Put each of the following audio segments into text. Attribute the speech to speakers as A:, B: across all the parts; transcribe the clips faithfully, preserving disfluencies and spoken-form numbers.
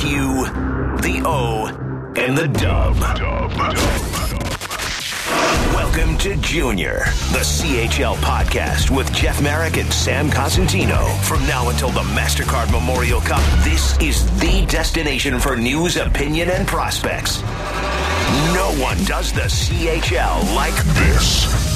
A: U, the O, and the Dub. Welcome to Junior, the C H L podcast with Jeff Marek and Sam Cosentino. From now until the MasterCard Memorial Cup, this is the destination for news, opinion, and prospects. No one does the C H L like this.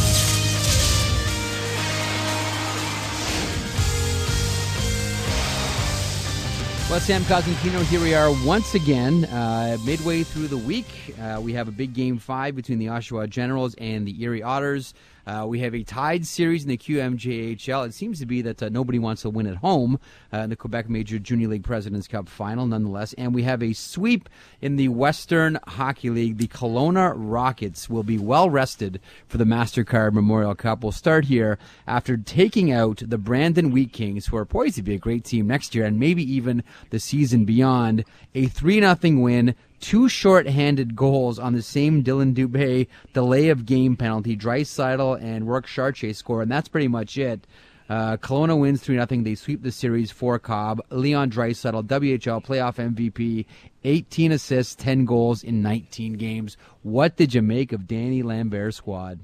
B: Well, Sam Cosentino, here we are once again, uh, midway through the week. Uh, we have a big game five between the Oshawa Generals and the Erie Otters. Uh, we have a tied series in the Q M J H L. It seems to be that uh, nobody wants to win at home uh, in the Quebec Major Junior League President's Cup final, nonetheless. And we have a sweep in the Western Hockey League. The Kelowna Rockets will be well rested for the MasterCard Memorial Cup. We'll start here after taking out the Brandon Wheat Kings, who are poised to be a great team next year and maybe even the season beyond. A three nothing win. Two short-handed goals on the same Dylan Dubé delay of game penalty. Draisaitl and Rourke Chartier score, and that's pretty much it. Uh, Kelowna wins three nothing. They sweep the series for Cobb. Leon Draisaitl, W H L playoff M V P, eighteen assists, ten goals in nineteen games. What did you make of Danny Lambert's squad?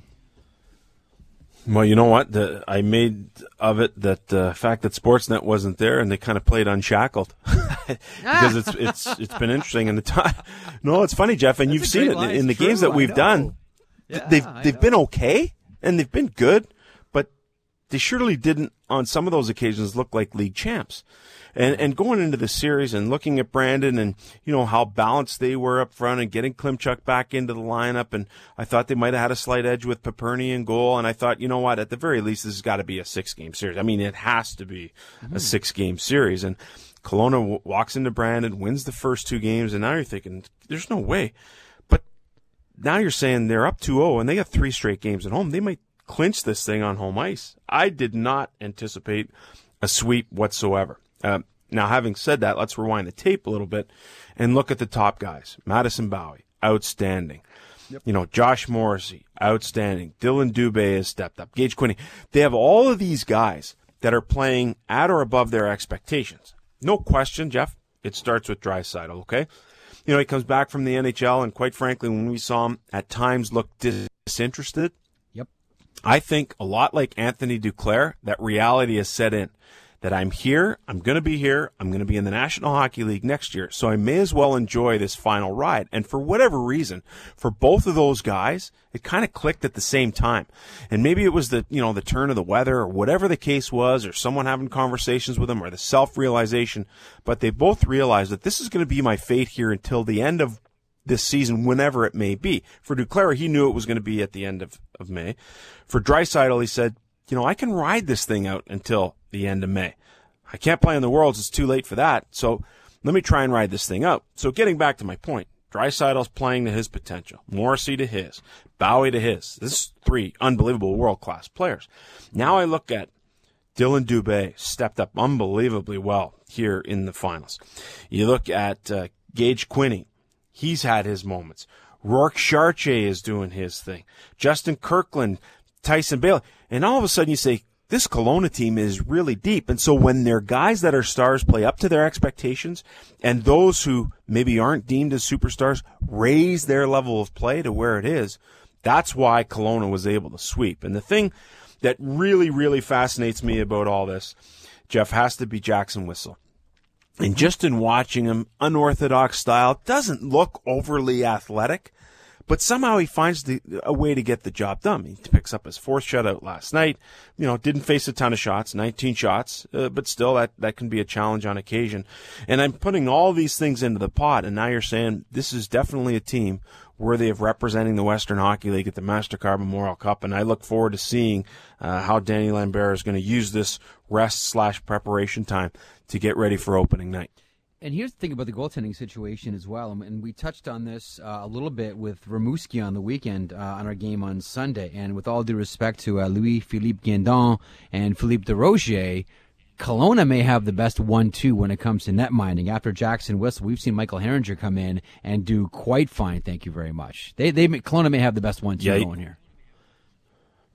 C: Well, you know what? The, I made of it that the uh, fact that Sportsnet wasn't there and they kind of played unshackled because it's it's it's been interesting in the time. No, it's funny, Jeff, and
B: That's
C: you've seen it
B: line.
C: in the
B: It's
C: games
B: true.
C: that we've done.
B: Yeah,
C: they've
B: I
C: they've
B: know.
C: been okay and they've been good, but they surely didn't on some of those occasions look like league champs. And and going into the series and looking at Brandon and, you know, how balanced they were up front and getting Klimchuk back into the lineup, and I thought they might have had a slight edge with Paperny in goal, and I thought, you know what, at the very least this has got to be a six-game series. I mean, it has to be mm-hmm. a six-game series. And Kelowna w- walks into Brandon, wins the first two games, and now you're thinking, there's no way. But now you're saying they're up two oh, and they got three straight games at home. They might clinch this thing on home ice. I did not anticipate a sweep whatsoever. Uh, now, having said that, let's rewind the tape a little bit and look at the top guys. Madison Bowie, outstanding. Yep. You know, Josh Morrissey, outstanding. Dylan Dubé has stepped up. Gage Quinney. They have all of these guys that are playing at or above their expectations. No question, Jeff. It starts with Draisaitl, okay? You know, he comes back from the N H L, and quite frankly, when we saw him at times look disinterested,
B: Yep.
C: I think a lot like Anthony Duclair, that reality has set in. That I'm here, I'm going to be here, I'm going to be in the National Hockey League next year, so I may as well enjoy this final ride. And for whatever reason, for both of those guys, it kind of clicked at the same time. And maybe it was the, you know, the turn of the weather or whatever the case was, or someone having conversations with them, or the self-realization, but they both realized that this is going to be my fate here until the end of this season, whenever it may be. For Duclair, he knew it was going to be at the end of, of May. For Draisaitl, he said, you know, I can ride this thing out until the end of May. I can't play in the Worlds. It's too late for that. So let me try and ride this thing out. So getting back to my point, Draisaitl's playing to his potential. Morrissey to his. Bowie to his. This is three unbelievable world-class players. Now I look at Dylan Dubé, stepped up unbelievably well here in the finals. You look at uh, Gage Quinney. He's had his moments. Rourke Chartier is doing his thing. Justin Kirkland, Tyson Bailey. And all of a sudden you say, this Kelowna team is really deep. And so when their guys that are stars play up to their expectations, and those who maybe aren't deemed as superstars raise their level of play to where it is, that's why Kelowna was able to sweep. And the thing that really, really fascinates me about all this, Jeff, has to be Jackson Whistle. And just in watching him, unorthodox style, doesn't look overly athletic, but somehow he finds the, a way to get the job done. He picks up his fourth shutout last night. You know, didn't face a ton of shots, nineteen shots, uh, but still that, that can be a challenge on occasion. And I'm putting all these things into the pot, and now you're saying this is definitely a team worthy of representing the Western Hockey League at the MasterCard Memorial Cup, and I look forward to seeing uh, how Danny Lambert is going to use this rest slash preparation time to get ready for opening night.
B: And here's the thing about the goaltending situation as well, and we touched on this uh, a little bit with Rimouski on the weekend uh, on our game on Sunday. And with all due respect to uh, Louis-Philippe Guindon and Philippe Desrosiers, Kelowna may have the best one two when it comes to net minding. After Jackson Whistle, we've seen Michael Herringer come in and do quite fine, thank you very much. They, they Kelowna may have the best one two
C: yeah,
B: going here.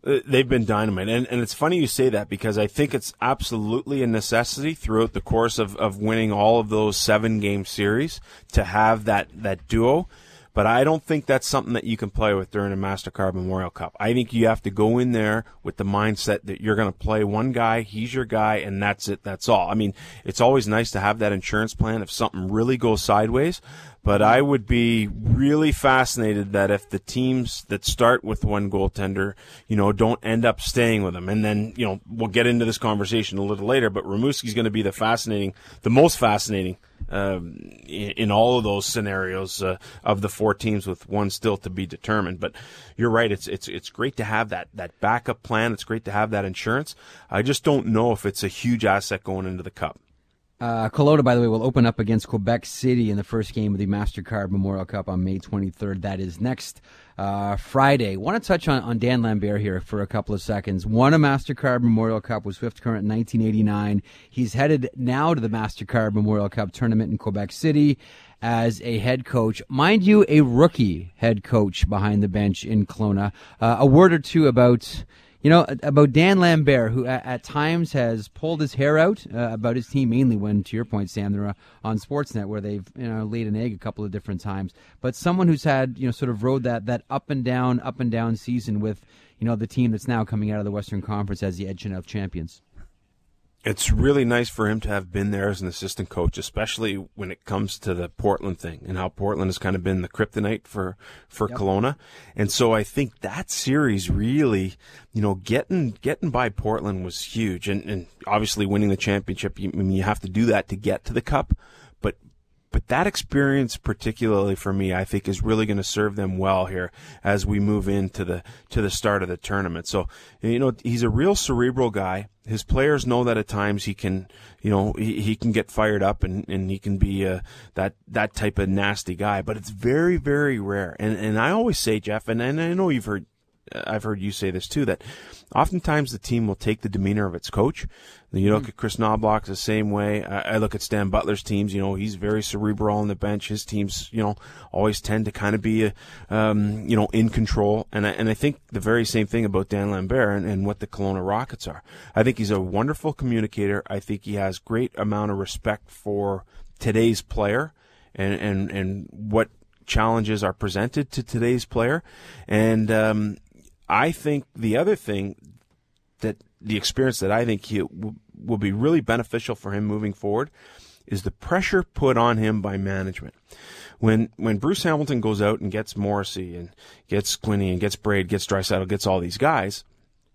C: Uh, They've been dynamite. And, and it's funny you say that because I think it's absolutely a necessity throughout the course of, of winning all of those seven-game series to have that, that duo. But I don't think that's something that you can play with during a MasterCard Memorial Cup. I think you have to go in there with the mindset that you're going to play one guy, he's your guy, and that's it, that's all. I mean, it's always nice to have that insurance plan if something really goes sideways, but I would be really fascinated that if the teams that start with one goaltender, you know, don't end up staying with them. And then, you know, we'll get into this conversation a little later, but Rimouski's going to be the fascinating, the most fascinating Um, in, in all of those scenarios uh, of the four teams, with one still to be determined. But you're right; it's it's it's great to have that that backup plan. It's great to have that insurance. I just don't know if it's a huge asset going into the Cup.
B: Uh, Kelowna, by the way, will open up against Quebec City in the first game of the MasterCard Memorial Cup on May twenty-third. That is next uh, Friday. Want to touch on, on Dan Lambert here for a couple of seconds. Won a MasterCard Memorial Cup, was fifth current in nineteen eighty-nine. He's headed now to the MasterCard Memorial Cup tournament in Quebec City as a head coach. Mind you, a rookie head coach behind the bench in Kelowna. Uh, a word or two about... You know, about Dan Lambert, who at, at times has pulled his hair out uh, about his team, mainly when, to your point, Sam, they're uh, on Sportsnet, where they've, you know, laid an egg a couple of different times. But someone who's had, you know, sort of rode that, that up and down, up and down season with, you know, the team that's now coming out of the Western Conference as the Edge of Champions.
C: It's really nice for him to have been there as an assistant coach, especially when it comes to the Portland thing and how Portland has kind of been the kryptonite for, for yep. Kelowna. And so I think that series really, you know, getting, getting by Portland was huge. And, and obviously winning the championship, you, I mean, you have to do that to get to the Cup. But, but that experience, particularly for me, I think is really going to serve them well here as we move into the, to the start of the tournament. So, you know, he's a real cerebral guy. His players know that at times he can, you know, he, he can get fired up and, and he can be uh, that that type of nasty guy. But it's very, very rare. And and I always say, Jeff, and, and I know you've heard, I've heard you say this too, that oftentimes the team will take the demeanor of its coach. You look mm-hmm. at Chris Knobloch the same way. I, I look at Stan Butler's teams. You know, he's very cerebral on the bench. His teams, you know, always tend to kind of be, a, um, you know, in control. And I, and I think the very same thing about Dan Lambert and, and what the Kelowna Rockets are. I think he's a wonderful communicator. I think he has great amount of respect for today's player and, and, and what challenges are presented to today's player. And um, I think the other thing that the experience that I think he w- will be really beneficial for him moving forward is the pressure put on him by management. When when Bruce Hamilton goes out and gets Morrissey and gets Quinney and gets Braid, gets Draisaitl, gets all these guys,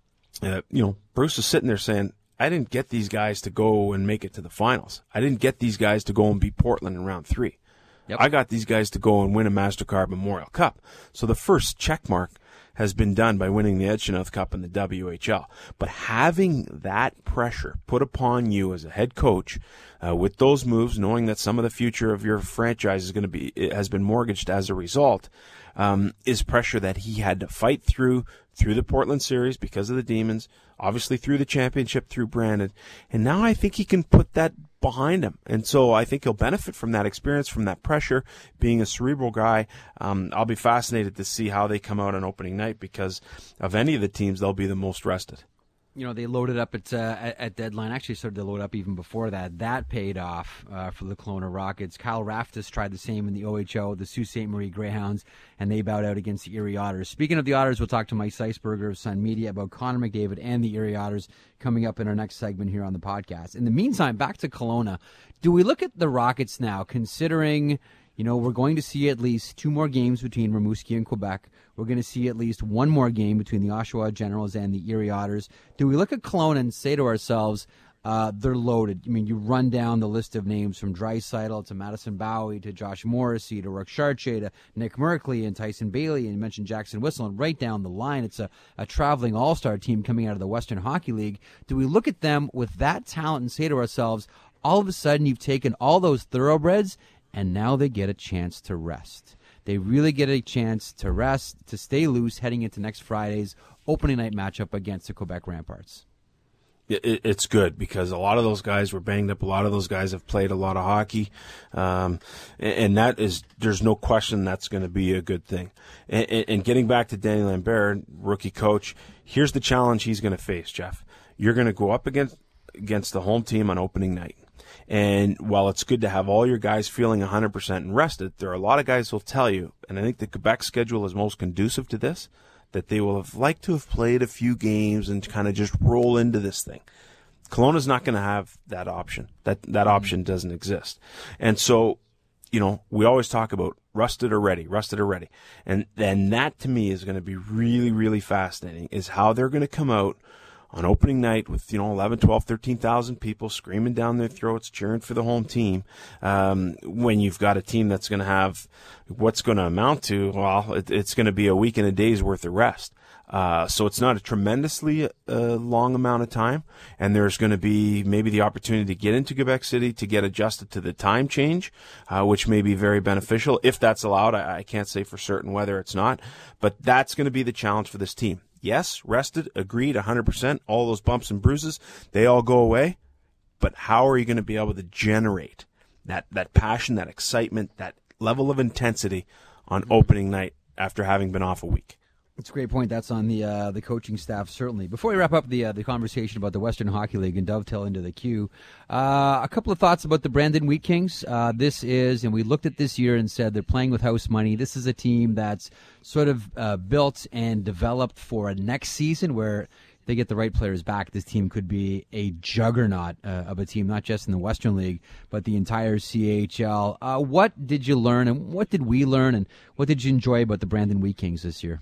C: uh, you know, Bruce is sitting there saying, I didn't get these guys to go and make it to the finals. I didn't get these guys to go and beat Portland in round three. Yep. I got these guys to go and win a MasterCard Memorial Cup. So the first check mark has been done by winning the Edgenoth Cup and the W H L. But having that pressure put upon you as a head coach uh, with those moves, knowing that some of the future of your franchise is going to be has been mortgaged as a result, um, is pressure that he had to fight through through the Portland series because of the Demons, obviously through the championship through Brandon, and now I think he can put that behind him. And so I think he'll benefit from that experience, from that pressure, being a cerebral guy. Um, I'll be fascinated to see how they come out on opening night because of any of the teams, they'll be the most rested.
B: You know, they loaded up at, uh, at at deadline. Actually started to load up even before that. That paid off uh, for the Kelowna Rockets. Kyle Raftis tried the same in the O H O, the Sault Ste. Marie Greyhounds, and they bowed out against the Erie Otters. Speaking of the Otters, we'll talk to Mike Seisberger of Sun Media about Connor McDavid and the Erie Otters coming up in our next segment here on the podcast. In the meantime, back to Kelowna. Do we look at the Rockets now, considering, you know, we're going to see at least two more games between Rimouski and Quebec. We're going to see at least one more game between the Oshawa Generals and the Erie Otters. Do we look at Kelowna and say to ourselves, uh, they're loaded? I mean, you run down the list of names from Draisaitl to Madison Bowie to Josh Morrissey to Rourke Chartier to Nick Merkley and Tyson Bailey, and you mentioned Jackson Whistle, and right down the line, it's a, a traveling all-star team coming out of the Western Hockey League. Do we look at them with that talent and say to ourselves, all of a sudden you've taken all those thoroughbreds and now they get a chance to rest? They really get a chance to rest, to stay loose heading into next Friday's opening night matchup against the Quebec Ramparts.
C: It, it's good because a lot of those guys were banged up. A lot of those guys have played a lot of hockey. Um, and, and that is, there's no question that's going to be a good thing. And, and getting back to Danny Lambert, rookie coach, here's the challenge he's going to face, Jeff. You're going to go up against, against the home team on opening night. And while it's good to have all your guys feeling one hundred percent and rested, there are a lot of guys who will tell you, and I think the Quebec schedule is most conducive to this, that they will have liked to have played a few games and kind of just roll into this thing. Kelowna's not going to have that option. That that mm-hmm. option doesn't exist. And so, you know, we always talk about rusted or ready, rusted or ready. And then that to me is going to be really, really fascinating, is how they're going to come out on opening night with, you know, eleven, twelve, thirteen thousand people screaming down their throats, cheering for the home team, um, when you've got a team that's going to have what's going to amount to, well, it, it's going to be a week and a day's worth of rest. Uh, so it's not a tremendously uh, long amount of time, and there's going to be maybe the opportunity to get into Quebec City to get adjusted to the time change, uh, which may be very beneficial. If that's allowed, I, I can't say for certain whether it's not, but that's going to be the challenge for this team. Yes, rested, agreed, one hundred percent. All those bumps and bruises, they all go away. But how are you going to be able to generate that, that passion, that excitement, that level of intensity on opening night after having been off a week?
B: It's a great point. That's on the uh, the coaching staff, certainly. Before we wrap up the uh, the conversation about the Western Hockey League and dovetail into the queue, uh, a couple of thoughts about the Brandon Wheat Kings. Uh, this is, and we looked at this year and said they're playing with house money. This is a team that's sort of uh, built and developed for a next season where they get the right players back. This team could be a juggernaut uh, of a team, not just in the Western League, but the entire C H L. Uh, what did you learn, and what did we learn, and what did you enjoy about the Brandon Wheat Kings this year?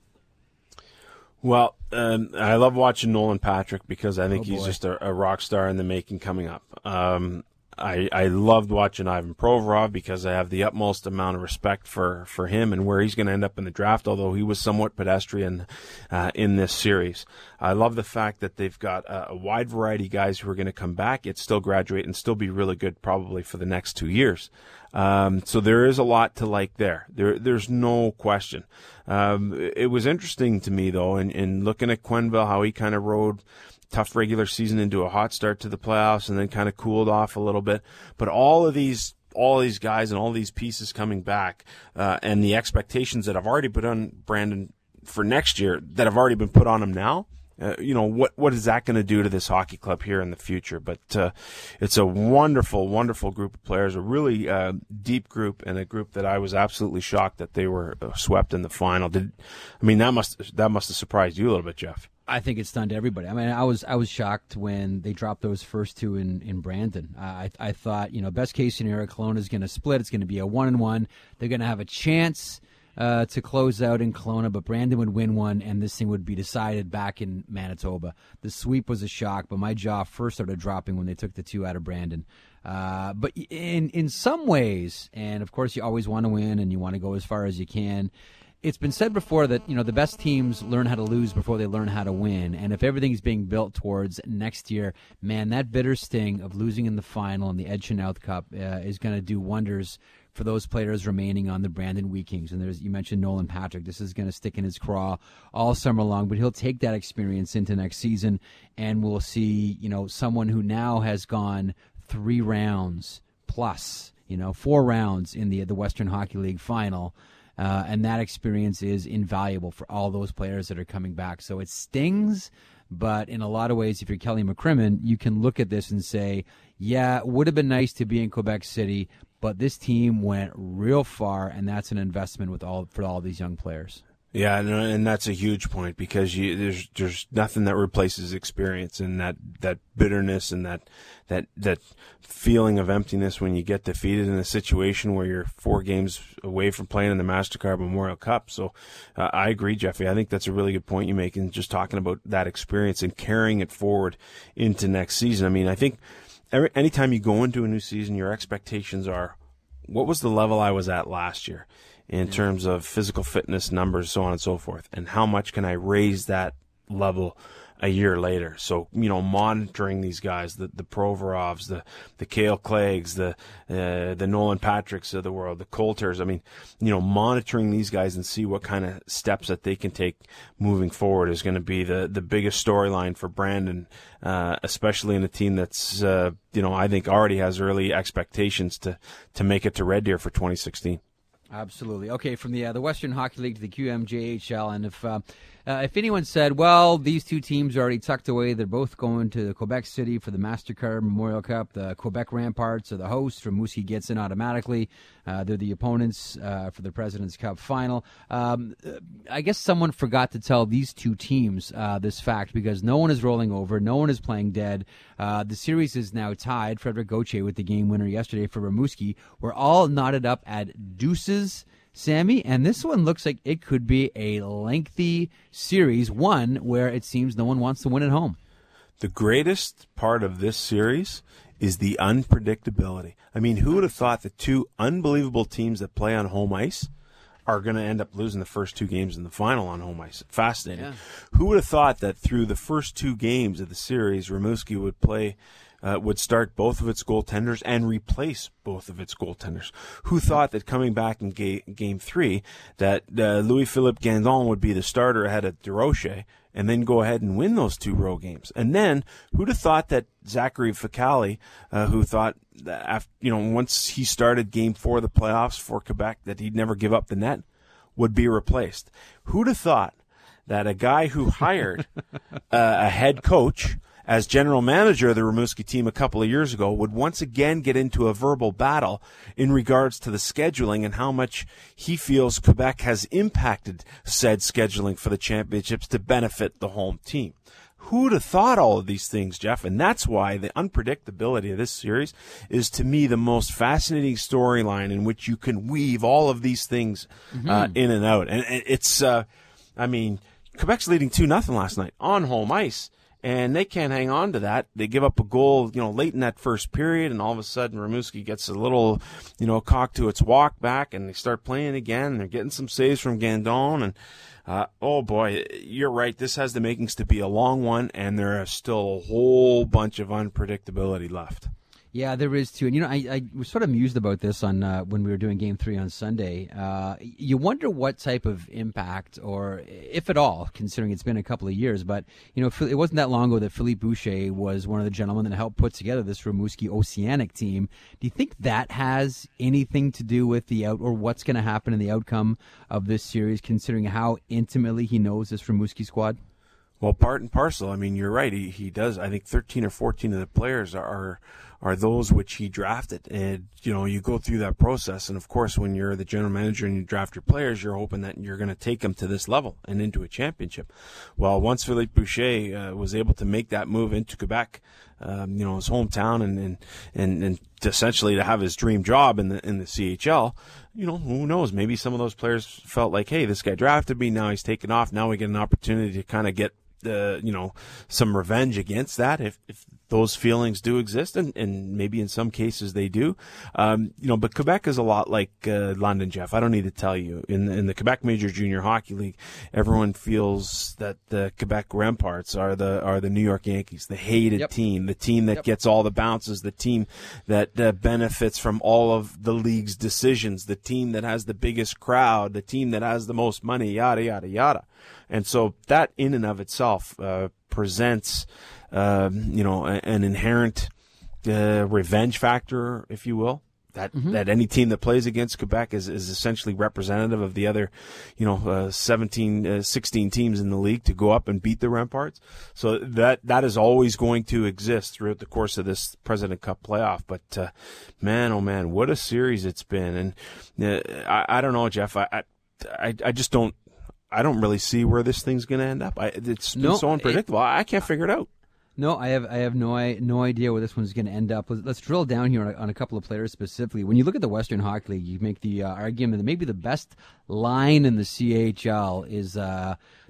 C: Well, um, I love watching Nolan Patrick because I think
B: oh,
C: he's just a, a rock star in the making coming up. Um, I, I loved watching Ivan Provorov because I have the utmost amount of respect for, for him and where he's going to end up in the draft, although he was somewhat pedestrian uh, in this series. I love the fact that they've got a, a wide variety of guys who are going to come back, yet still graduate and still be really good probably for the next two years. Um, so there is a lot to like there. There, there's no question. Um, it was interesting to me though, in, in looking at Quenneville, how he kind of rode tough regular season into a hot start to the playoffs and then kind of cooled off a little bit. But all of these, all these guys and all these pieces coming back, uh, and the expectations that have already put on Brandon for next year that have already been put on him now. Uh, you know, what, what is that going to do to this hockey club here in the future? But uh, it's a wonderful, wonderful group of players, a really uh, deep group, and a group that I was absolutely shocked that they were uh, swept in the final. Did I mean, that must that must have surprised you a little bit, Jeff?
B: I think it stunned everybody. I mean, I was I was shocked when they dropped those first two in, in Brandon. I I thought, you know, best case scenario, Kelowna is going to split. It's going to be a one and one. They're going to have a chance Uh, to close out in Kelowna, but Brandon would win one, and this thing would be decided back in Manitoba. The sweep was a shock, but my jaw first started dropping when they took the two out of Brandon. Uh, but in in some ways, and of course you always want to win and you want to go as far as you can, it's been said before that, you know, the best teams learn how to lose before they learn how to win. And if everything's being built towards next year, man, that bitter sting of losing in the final in the Ed Chynoweth Cup uh, is going to do wonders for those players remaining on the Brandon Wheat Kings. And there's, you mentioned Nolan Patrick. This is going to stick in his craw all summer long, but he'll take that experience into next season, and we'll see, you know, someone who now has gone three rounds plus, you know, four rounds in the the Western Hockey League final. Uh, and that experience is invaluable for all those players that are coming back. So it stings, but in a lot of ways, if you're Kelly McCrimmon, you can look at this and say, yeah, it would have been nice to be in Quebec City, but this team went real far, and that's an investment with all for all these young players.
C: Yeah, and, and that's a huge point because you, there's there's nothing that replaces experience and that, that bitterness and that that that feeling of emptiness when you get defeated in a situation where you're four games away from playing in the MasterCard Memorial Cup. So uh, I agree, Jeffy. I think that's a really good point you make in just talking about that experience and carrying it forward into next season. I mean, I think every, anytime you go into a new season, your expectations are, what was the level I was at last year in terms of physical fitness numbers, so on and so forth, and how much can I raise that level a year later. So, you know, monitoring these guys, the, the Provorovs, the, the Cale Cleggs, the, uh, the Nolan Patricks of the world, the Coulters. I mean, you know, monitoring these guys and see what kind of steps that they can take moving forward is going to be the, the biggest storyline for Brandon, uh, especially in a team that's, uh, you know, I think already has early expectations to, to make it to Red Deer for twenty sixteen.
B: Absolutely. Okay, from the uh, the Western Hockey League to the Q M J H L, and if uh, uh, if anyone said, well, these two teams are already tucked away, they're both going to Quebec City for the MasterCard Memorial Cup, the Quebec Ramparts are the hosts, Rimouski gets in automatically, uh, they're the opponents uh, for the President's Cup final. Um, I guess someone forgot to tell these two teams uh, this fact, because no one is rolling over, no one is playing dead. Uh, the series is now tied. Frederic Gauthier with the game winner yesterday for Rimouski. We're all knotted up at deuces, Sammy, and this one looks like it could be a lengthy series, one where it seems no one wants to win at home.
C: The greatest part of this series is the unpredictability. I mean, who would have thought the two unbelievable teams that play on home ice are going to end up losing the first two games in the final on home ice? Fascinating. Yeah. Who would have thought that through the first two games of the series, Rimouski would play, uh, would start both of its goaltenders and replace both of its goaltenders? Who thought that coming back in ga- game three, that uh, Louis-Philippe Gandon would be the starter ahead of Durocher and then go ahead and win those two road games? And then who'd have thought that Zachary Ficali, uh, who thought that after, you know, once he started game four of the playoffs for Quebec that he'd never give up the net, would be replaced? Who'd have thought that a guy who hired uh, a head coach as general manager of the Rimouski team a couple of years ago would once again get into a verbal battle in regards to the scheduling and how much he feels Quebec has impacted said scheduling for the championships to benefit the home team? Who would have thought all of these things, Jeff? And that's why the unpredictability of this series is, to me, the most fascinating storyline in which you can weave all of these things mm-hmm. uh, in and out. And it's, uh, I mean, Quebec's leading two nothing last night on home ice, and they can't hang on to that. They give up a goal, you know, late in that first period, and all of a sudden Rimouski gets a little, you know, cock to its walk back, and they start playing again, and they're getting some saves from Gandon, and Uh, oh boy, you're right. This has the makings to be a long one, and there are still a whole bunch of unpredictability left.
B: Yeah, there is too. And, you know, I, I was sort of amused about this on uh, when we were doing Game three on Sunday. Uh, you wonder what type of impact, or if at all, considering it's been a couple of years. But, you know, it wasn't that long ago that Philippe Boucher was one of the gentlemen that helped put together this Rimouski Oceanic team. Do you think that has anything to do with the out, or what's going to happen in the outcome of this series, considering how intimately he knows this Rimouski squad?
C: Well, part and parcel. I mean, you're right. He he does. I think thirteen or fourteen of the players are are those which he drafted. And, you know, you go through that process. And, of course, when you're the general manager and you draft your players, you're hoping that you're going to take them to this level and into a championship. Well, once Philippe Boucher uh, was able to make that move into Quebec, um, you know, his hometown, and, and, and, and essentially to have his dream job in the in the C H L, you know, who knows? Maybe some of those players felt like, hey, this guy drafted me. Now he's taken off. Now we get an opportunity to kind of get, uh, you know, some revenge against that, if, if those feelings do exist, and, and maybe in some cases they do. Um, you know, but Quebec is a lot like uh, London, Jeff. I don't need to tell you. In, in the Quebec Major Junior Hockey League, everyone feels that the Quebec Ramparts are the are the New York Yankees, the hated yep. team, the team that yep. gets all the bounces, the team that uh, benefits from all of the league's decisions, the team that has the biggest crowd, the team that has the most money, yada, yada, yada. And so that in and of itself uh, presents, uh, you know, a, an inherent uh, revenge factor, if you will. That mm-hmm. that any team that plays against Quebec is, is essentially representative of the other, you know, uh, seventeen, uh, sixteen teams in the league to go up and beat the Ramparts. So that that is always going to exist throughout the course of this President Cup playoff. But uh, man, oh man, what a series it's been! And uh, I, I don't know, Jeff. I, I I just don't. I don't really see where this thing's going to end up. I, it's been no, so unpredictable. It, I can't figure it out.
B: No, I have I have no I, no idea where this one's going to end up. Let's, let's drill down here on a, on a couple of players specifically. When you look at the Western Hockey League, you make the uh, argument that maybe the best line in the C H L is uh,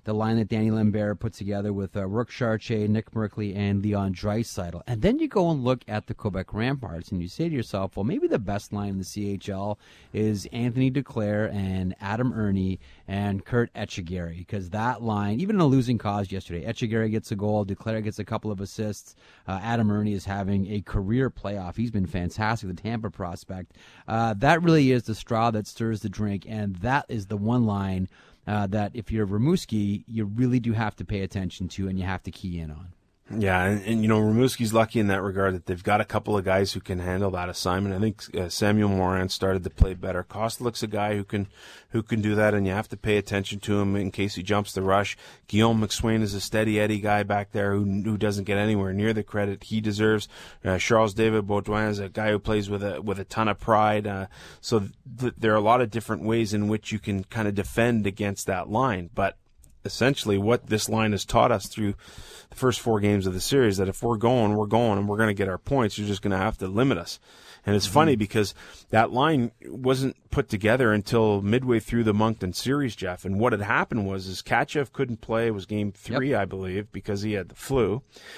B: the line that Danny Lambert put together with uh, Rook Chartier, Nick Merkley, and Leon Draisaitl. And then you go and look at the Quebec Ramparts, and you say to yourself, well, maybe the best line in the C H L is Anthony Duclair and Adam Erne and Kurt Etchegaray, because that line, even in a losing cause yesterday, Etchegaray gets a goal, Duclair gets a couple of assists, uh, Adam Erne is having a career playoff. He's been fantastic, the Tampa prospect. Uh, that really is the straw that stirs the drink, and that is the one line uh, that if you're Rimouski, you really do have to pay attention to and you have to key in on.
C: Yeah, and, and you know, Rimouski's lucky in that regard that they've got a couple of guys who can handle that assignment. I think uh, Samuel Morin started to play better. Kostelik's a guy who can who can do that, and you have to pay attention to him in case he jumps the rush. Guillaume McSwain is a steady Eddie guy back there who who doesn't get anywhere near the credit he deserves. Uh, Charles David Baudouin is a guy who plays with a with a ton of pride. Uh, so th- there are a lot of different ways in which you can kind of defend against that line, but essentially what this line has taught us through the first four games of the series, that if we're going, we're going, and we're going to get our points, you're just going to have to limit us. And it's mm-hmm. funny because that line wasn't put together until midway through the Moncton series, Jeff. And what had happened was is Kachev couldn't play. It was game three, yep. I believe, because he had the flu.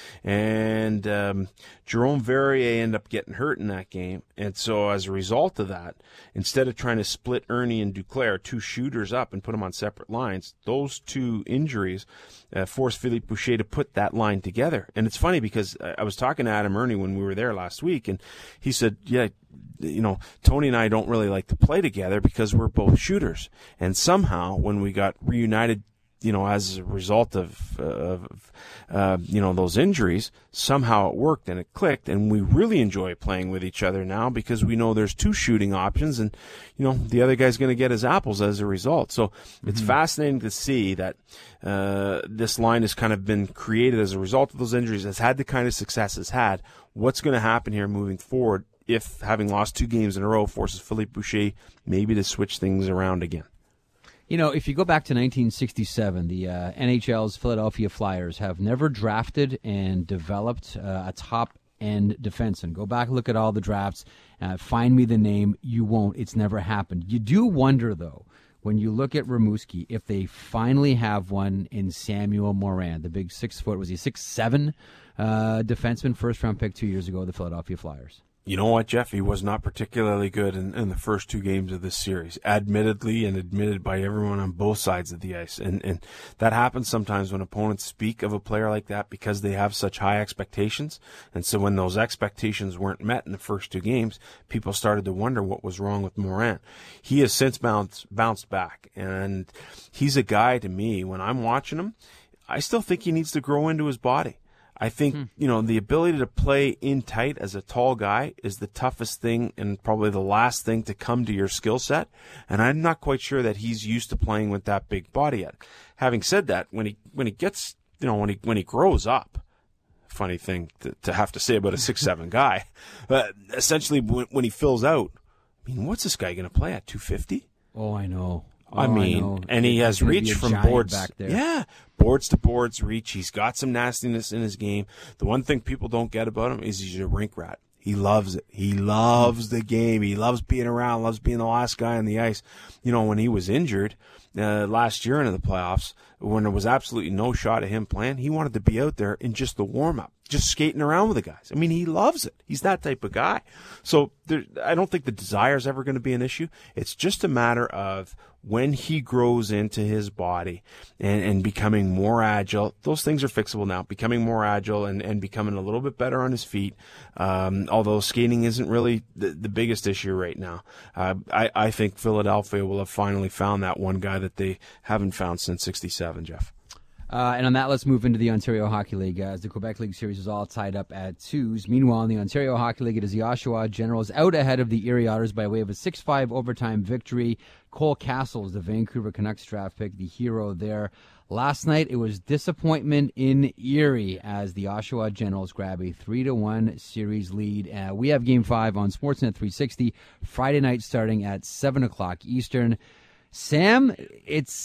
C: And um, Jerome Verrier ended up getting hurt in that game. And so as a result of that, instead of trying to split Erne and Duclair, two shooters up, and put them on separate lines, those two injuries uh, forced Philippe Boucher to put that line together. And it's funny because I was talking to Adam Erne when we were there last week, and he said, yeah, you know, Tony and I don't really like to play together because we're both shooters. And somehow when we got reunited, you know, as a result of, uh, of uh, you know, those injuries, somehow it worked and it clicked, and we really enjoy playing with each other now because we know there's two shooting options, and, you know, the other guy's going to get his apples as a result. So mm-hmm. it's fascinating to see that uh, this line has kind of been created as a result of those injuries, has had the kind of success it's had. What's going to happen here moving forward if, having lost two games in a row, forces Philippe Boucher maybe to switch things around again?
B: You know, if you go back to nineteen sixty-seven, the uh, N H L's Philadelphia Flyers have never drafted and developed uh, a top-end defenseman. Go back and look at all the drafts. Uh, find me the name. You won't. It's never happened. You do wonder, though, when you look at Rimouski, if they finally have one in Samuel Morin, the big six-foot, was he six seven uh, defenseman, first-round pick two years ago, the Philadelphia Flyers.
C: You know what, Jeff? He was not particularly good in, in the first two games of this series, admittedly and admitted by everyone on both sides of the ice. And, and that happens sometimes when opponents speak of a player like that because they have such high expectations. And so when those expectations weren't met in the first two games, people started to wonder what was wrong with Morin. He has since bounced, bounced back. And he's a guy, to me, when I'm watching him, I still think he needs to grow into his body. I think, hmm. you know, the ability to play in tight as a tall guy is the toughest thing and probably the last thing to come to your skill set. And I'm not quite sure that he's used to playing with that big body yet. Having said that, when he when he gets, you know, when he when he grows up, funny thing to, to have to say about a six seven guy, but essentially when, when he fills out, I mean, what's this guy going to play at two fifty?
B: Oh, I know. Oh,
C: I mean,
B: I
C: and he has reach from boards.
B: Back there.
C: Yeah, boards to boards reach. He's got some nastiness in his game. The one thing people don't get about him is he's a rink rat. He loves it. He loves the game. He loves being around, loves being the last guy on the ice. You know, when he was injured uh, last year into the playoffs, when there was absolutely no shot of him playing, he wanted to be out there in just the warm-up, just skating around with the guys. I mean, he loves it. He's that type of guy. So there, I don't think the desire is ever going to be an issue. It's just a matter of when he grows into his body and, and becoming more agile. Those things are fixable now, becoming more agile and, and becoming a little bit better on his feet. Um, although skating isn't really the, the biggest issue right now. Uh, I, I think Philadelphia will have finally found that one guy that they haven't found since sixty-seven, Jeff.
B: Uh, and on that, let's move into the Ontario Hockey League, as the Quebec League Series is all tied up at twos. Meanwhile, in the Ontario Hockey League, it is the Oshawa Generals out ahead of the Erie Otters by way of a six five overtime victory. Cole Castles, the Vancouver Canucks draft pick, the hero there. Last night, it was disappointment in Erie as the Oshawa Generals grab a three to one series lead. Uh, we have Game five on Sportsnet three sixty, Friday night starting at seven o'clock Eastern. Sam, it's...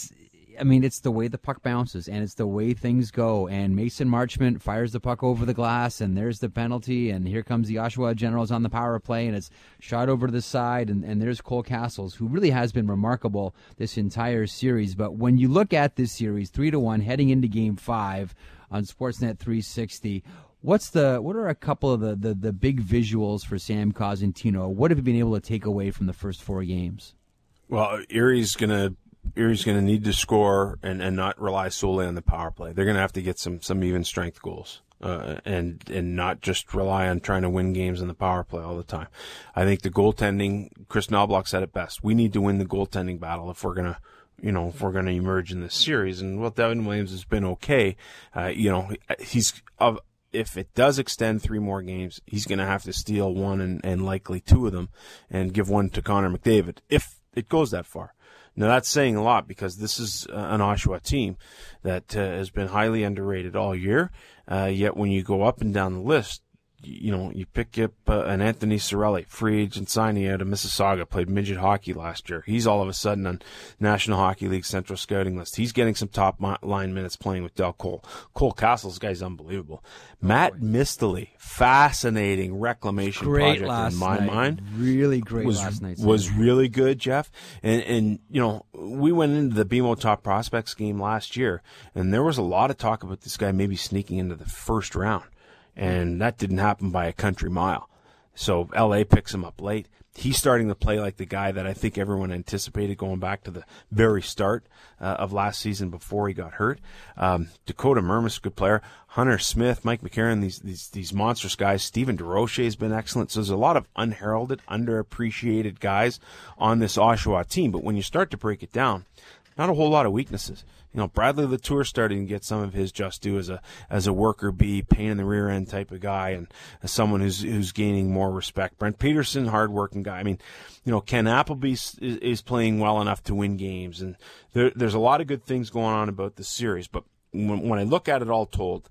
B: I mean, it's the way the puck bounces, and it's the way things go. And Mason Marchment fires the puck over the glass, and there's the penalty, and here comes the Oshawa Generals on the power play, and it's shot over to the side, and, and there's Cole Castles, who really has been remarkable this entire series. But when you look at this series, three to one, heading into Game Five on Sportsnet three sixty, what's the what are a couple of the, the, the big visuals for Sam Cosentino? What have you been able to take away from the first four games?
C: Well, Erie's going to Erie's going to need to score and, and not rely solely on the power play. They're going to have to get some, some even strength goals uh, and and not just rely on trying to win games in the power play all the time. I think the goaltending, Chris Knobloch said it best. We need to win the goaltending battle if we're going to, you know, if we're going to emerge in this series. And well, Devin Williams has been okay. Uh, you know, he's of. If it does extend three more games, he's going to have to steal one and, and likely two of them and give one to Connor McDavid if it goes that far. Now, that's saying a lot because this is uh, an Oshawa team that uh, has been highly underrated all year. Uh, yet when you go up and down the list, you know, you pick up uh, an Anthony Cirelli, free agent signing out of Mississauga, played midget hockey last year. He's all of a sudden on National Hockey League Central Scouting list. He's getting some top line minutes playing with Del Cole. Cole Castles, guy's unbelievable. Oh, Matt boy. Mistely, fascinating reclamation
B: great
C: project
B: last
C: in my
B: night.
C: mind.
B: Really great
C: was,
B: last night.
C: Was really good, Jeff. And, and, you know, we went into the B M O Top Prospects game last year, and there was a lot of talk about this guy maybe sneaking into the first round. And that didn't happen by a country mile. So L A picks him up late. He's starting to play like the guy that I think everyone anticipated going back to the very start uh, of last season before he got hurt. Um, Dakota Murmis, good player. Hunter Smith, Mike McCarron, these these these monstrous guys. Steven DeRoche has been excellent. So there's a lot of unheralded, underappreciated guys on this Oshawa team. But when you start to break it down, not a whole lot of weaknesses. You know, Bradley Latour starting to get some of his just due as a as a worker bee, pain in the rear end type of guy, and as someone who's who's gaining more respect. Brent Peterson, hardworking guy. I mean, you know, Ken Appleby is, is playing well enough to win games, and there, there's a lot of good things going on about this series. But when, when I look at it all told,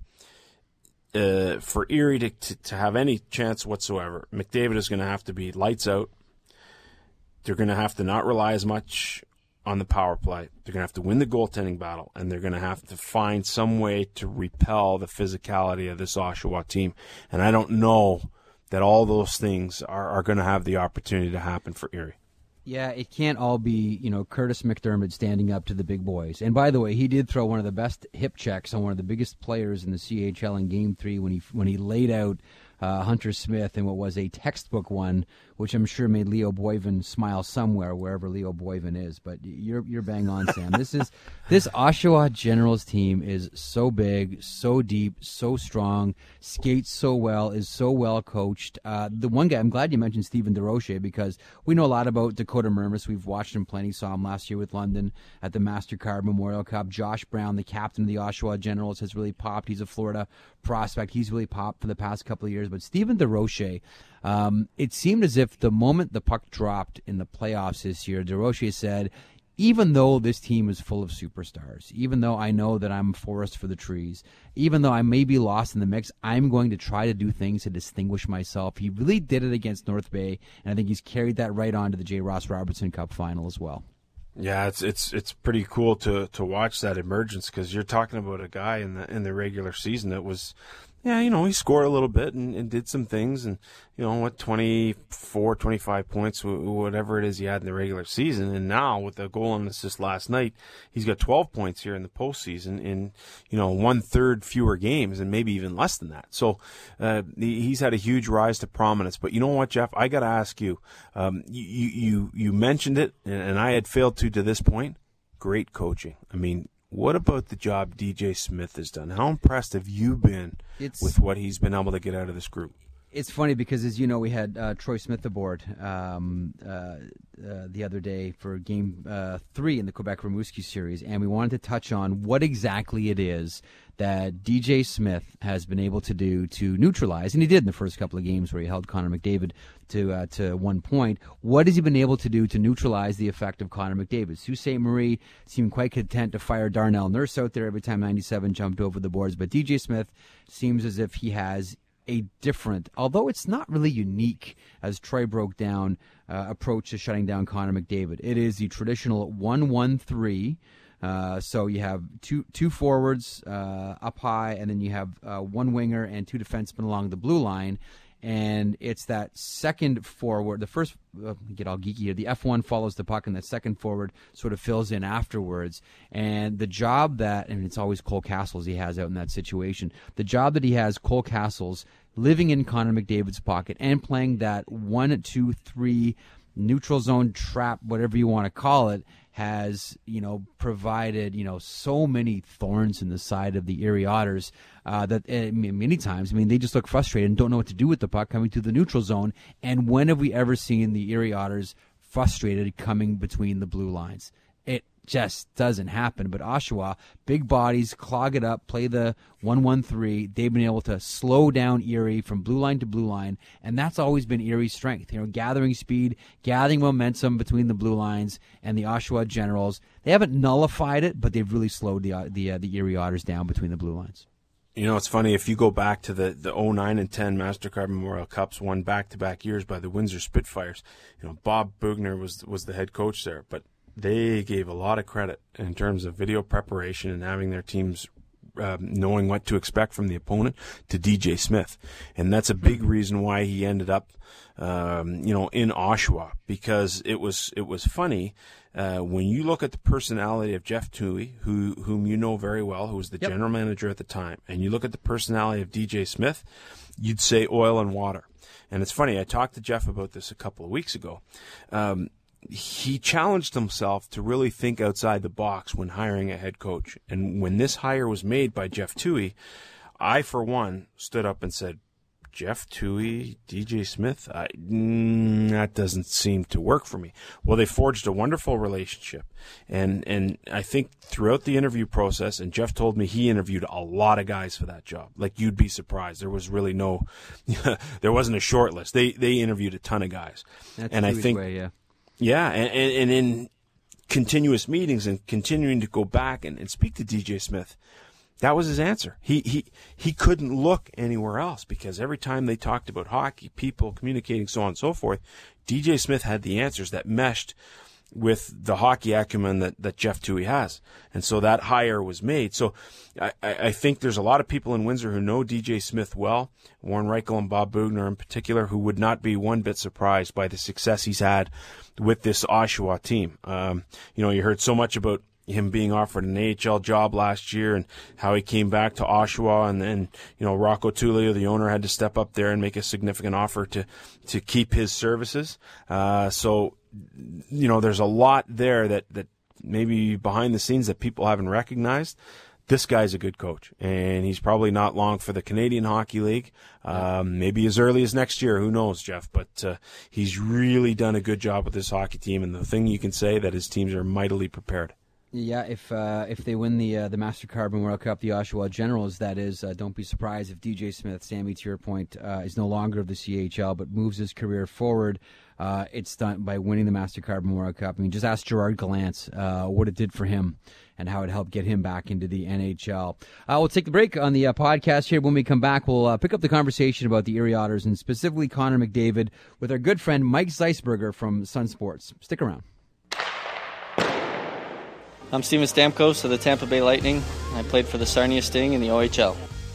C: uh, for Erie to, to to have any chance whatsoever, McDavid is going to have to be lights out. They're going to have to not rely as much on the power play. They're going to have to win the goaltending battle, and they're going to have to find some way to repel the physicality of this Oshawa team. And I don't know that all those things are, are going to have the opportunity to happen for Erie.
B: Yeah, it can't all be, you know, Curtis McDermott standing up to the big boys. And by the way, he did throw one of the best hip checks on one of the biggest players in the C H L in Game Three when he when he laid out uh, Hunter Smith in what was a textbook one, which I'm sure made Leo Boivin smile somewhere, wherever Leo Boivin is. But you're you're bang on, Sam. This is this Oshawa Generals team is so big, so deep, so strong, skates so well, is so well coached. Uh, the one guy, I'm glad you mentioned Steven DeRoche, because we know a lot about Dakota Murmis. We've watched him plenty. Saw him last year with London at the MasterCard Memorial Cup. Josh Brown, the captain of the Oshawa Generals, has really popped. He's a Florida prospect. He's really popped for the past couple of years. But Steven DeRoche, um, it seemed as if the moment the puck dropped in the playoffs this year, DeRoche said, even though this team is full of superstars, even though I know that I'm a forest for the trees, even though I may be lost in the mix, I'm going to try to do things to distinguish myself. He really did it against North Bay, and I think he's carried that right on to the J. Ross Robertson Cup final as well.
C: Yeah, it's it's it's pretty cool to to watch that emergence, because you're talking about a guy in the in the regular season that was, yeah, you know, he scored a little bit and, and did some things, and, you know, what, twenty-four, twenty-five points, whatever it is he had in the regular season. And now with the goal and assist last night, he's got twelve points here in the postseason in, you know, one-third fewer games, and maybe even less than that. So uh, he's had a huge rise to prominence. But you know what, Jeff? I got to ask you, um, you, you, you mentioned it, and I had failed to to this point. Great coaching. I mean, what about the job D J Smith has done? How impressed have you been it's, with what he's been able to get out of this group?
B: It's funny because, as you know, we had uh, Troy Smith aboard um, uh, uh, the other day for Game uh, three in the Quebec Rimouski series, and we wanted to touch on what exactly it is that D J Smith has been able to do to neutralize, and he did in the first couple of games where he held Connor McDavid to uh, to one point. What has he been able to do to neutralize the effect of Connor McDavid? Sault Ste. Marie seemed quite content to fire Darnell Nurse out there every time ninety-seven jumped over the boards, but D J Smith seems as if he has a different, although it's not really unique, as Troy broke down, uh, approach to shutting down Connor McDavid. It is the traditional one one three Uh, so you have two two forwards uh, up high, and then you have uh, one winger and two defensemen along the blue line. And it's that second forward, the first, uh, get all geeky here, the F one follows the puck, and that second forward sort of fills in afterwards. And the job that, and it's always Cole Castles he has out in that situation, the job that he has, Cole Castles, living in Connor McDavid's pocket and playing that one, two, three neutral zone trap, whatever you want to call it, has, you know, provided, you know, so many thorns in the side of the Erie Otters uh, that uh, many times, I mean, they just look frustrated and don't know what to do with the puck coming to the neutral zone. And when have we ever seen the Erie Otters frustrated coming between the blue lines? It just doesn't happen. But Oshawa, big bodies, clog it up, play the one one three. They've been able to slow down Erie from blue line to blue line, and that's always been Erie's strength. You know, gathering speed, gathering momentum between the blue lines and the Oshawa Generals. They haven't nullified it, but they've really slowed the the, uh, the Erie Otters down between the blue lines.
C: You know, it's funny, if you go back to the, the oh nine and ten MasterCard Memorial Cups won back-to-back years by the Windsor Spitfires, you know, Bob Bugner was was the head coach there, but they gave a lot of credit in terms of video preparation and having their teams um, knowing what to expect from the opponent to D J Smith. And that's a big reason why he ended up, um, you know, in Oshawa, because it was it was funny. Uh, when you look at the personality of Jeff Toohey, who whom you know very well, who was the yep. general manager at the time, and you look at the personality of D J Smith, you'd say oil and water. And it's funny, I talked to Jeff about this a couple of weeks ago. Um, he challenged himself to really think outside the box when hiring a head coach. And when this hire was made by Jeff Toohey, I, for one, stood up and said, Jeff Toohey, D J Smith, I, mm, that doesn't seem to work for me. Well, they forged a wonderful relationship. And, and I think throughout the interview process, and Jeff told me he interviewed a lot of guys for that job. Like, you'd be surprised. There was really no, there wasn't a short list. They, they interviewed a ton of guys.
B: That's
C: and I
B: Toohey's
C: think,
B: way, yeah.
C: Yeah, and, and, and in continuous meetings and continuing to go back and, and speak to D J Smith, that was his answer. He he he couldn't look anywhere else, because every time they talked about hockey, people communicating, so on and so forth, D J Smith had the answers that meshed with the hockey acumen that, that Jeff Toohey has. And so that hire was made. So I, I think there's a lot of people in Windsor who know D J Smith well, Warren Reichel and Bob Bugner in particular, who would not be one bit surprised by the success he's had with this Oshawa team. Um, you know, you heard so much about him being offered an A H L job last year and how he came back to Oshawa, and then, you know, Rocco Tullio, the owner, had to step up there and make a significant offer to, to keep his services. Uh, so, you know, there's a lot there that, that maybe behind the scenes that people haven't recognized. This guy's a good coach, and he's probably not long for the Canadian Hockey League. Um, maybe as early as next year, who knows, Jeff? But uh, he's really done a good job with this hockey team, and the thing you can say that his teams are mightily prepared.
B: Yeah, if uh, if they win the uh, the MasterCard Memorial Cup, the Oshawa Generals, that is, uh, don't be surprised if D J Smith, Sammy, to your point, uh, is no longer of the C H L but moves his career forward. Uh, it's done by winning the MasterCard Memorial Cup. I mean, just ask Gerard Gallant uh, what it did for him and how it helped get him back into the N H L. Uh, we'll take the break on the uh, podcast here. When we come back, we'll uh, pick up the conversation about the Erie Otters and specifically Connor McDavid with our good friend Mike Zeisberger from Sun Sports. Stick around.
D: I'm Steven Stamkos of the Tampa Bay Lightning. I played for the Sarnia Sting in the O H L.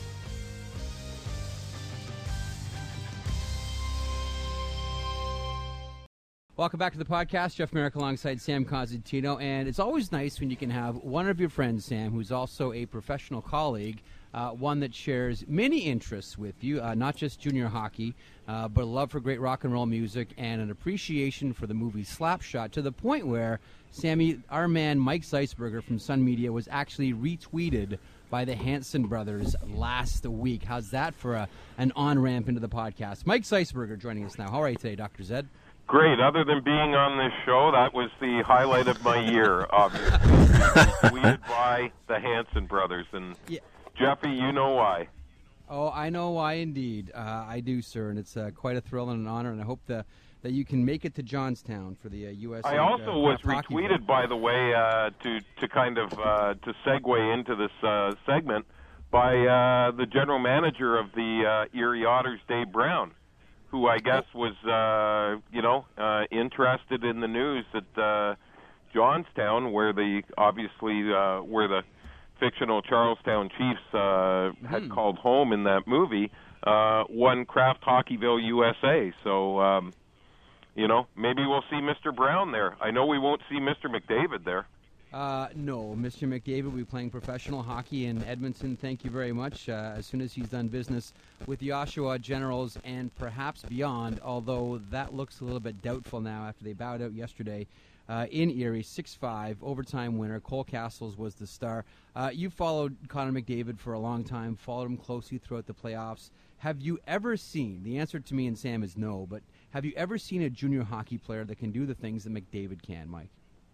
B: Welcome back to the podcast. Jeff Merrick alongside Sam Cosentino. And it's always nice when you can have one of your friends, Sam, who's also a professional colleague, uh, one that shares many interests with you, uh, not just junior hockey, uh, but a love for great rock and roll music and an appreciation for the movie Slapshot, to the point where, Sammy, our man Mike Zeisberger from Sun Media was actually retweeted by the Hanson brothers last week. How's that for a, an on-ramp into the podcast? Mike Zeisberger joining us now. How are you today, Doctor Zed?
E: Great. Other than being on this show, that was the highlight of my year, obviously. Tweeted by the Hanson brothers. And, yeah. Jeffy, you know why.
B: Oh, I know why indeed. Uh, I do, sir, and it's uh, quite a thrill and an honor, and I hope the, that you can make it to Johnstown for the uh, U S.
E: I also uh, was retweeted, by the way, uh, to, to kind of uh, to segue into this uh, segment, by uh, the general manager of the uh, Erie Otters, Dave Brown, who I guess was, uh, you know, uh, interested in the news that uh, Johnstown, where the obviously uh, where the fictional Charlestown Chiefs uh, had
B: hmm.
E: called home in that movie, uh, won Kraft Hockeyville U S A. So, um, you know, maybe we'll see Mister Brown there. I know we won't see Mister McDavid there.
B: Uh, no, Mister McDavid will be playing professional hockey in Edmonton. Thank you very much. Uh, as soon as he's done business with the Oshawa Generals and perhaps beyond, although that looks a little bit doubtful now after they bowed out yesterday uh, in Erie, six five, overtime winner. Cole Castles was the star. Uh, you followed Connor McDavid for a long time, followed him closely throughout the playoffs. Have you ever seen, the answer to me and Sam is no, but have you ever seen a junior hockey player that can do the things that McDavid can, Mike?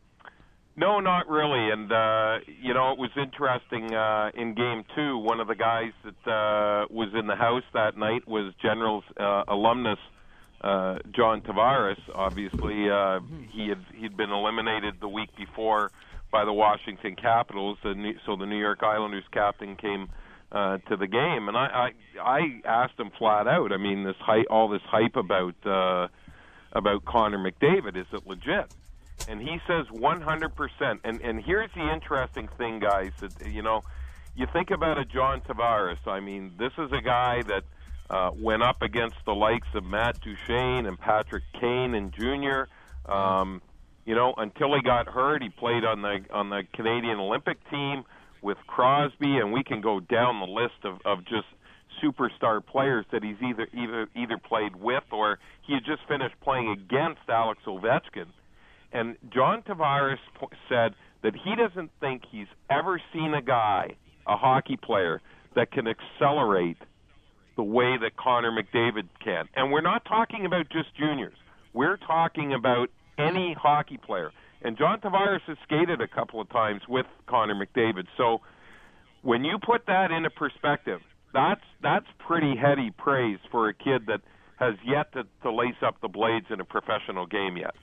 E: No, not really. And, uh, you know, it was interesting uh, in Game two, one of the guys that uh, was in the house that night was Generals uh, alumnus uh, John Tavares. Obviously, uh, he had he'd been eliminated the week before by the Washington Capitals, the New, so the New York Islanders captain came uh, to the game. And I, I, I asked him flat out, I mean, this hype, all this hype about uh, about Connor McDavid, is it legit? And he says one hundred percent. And and here's the interesting thing, guys. That, you know, you think about a John Tavares. I mean, this is a guy that uh, went up against the likes of Matt Duchene and Patrick Kane and Junior Um, you know, until he got hurt, he played on the on the Canadian Olympic team with Crosby, and we can go down the list of, of just superstar players that he's either either either played with, or he had just finished playing against Alex Ovechkin. And John Tavares said that he doesn't think he's ever seen a guy, a hockey player, that can accelerate the way that Connor McDavid can. And we're not talking about just juniors. We're talking about any hockey player. And John Tavares has skated a couple of times with Connor McDavid. So when you put that into perspective, that's that's pretty heady praise for a kid that has yet to, to lace up the blades in a professional game yet.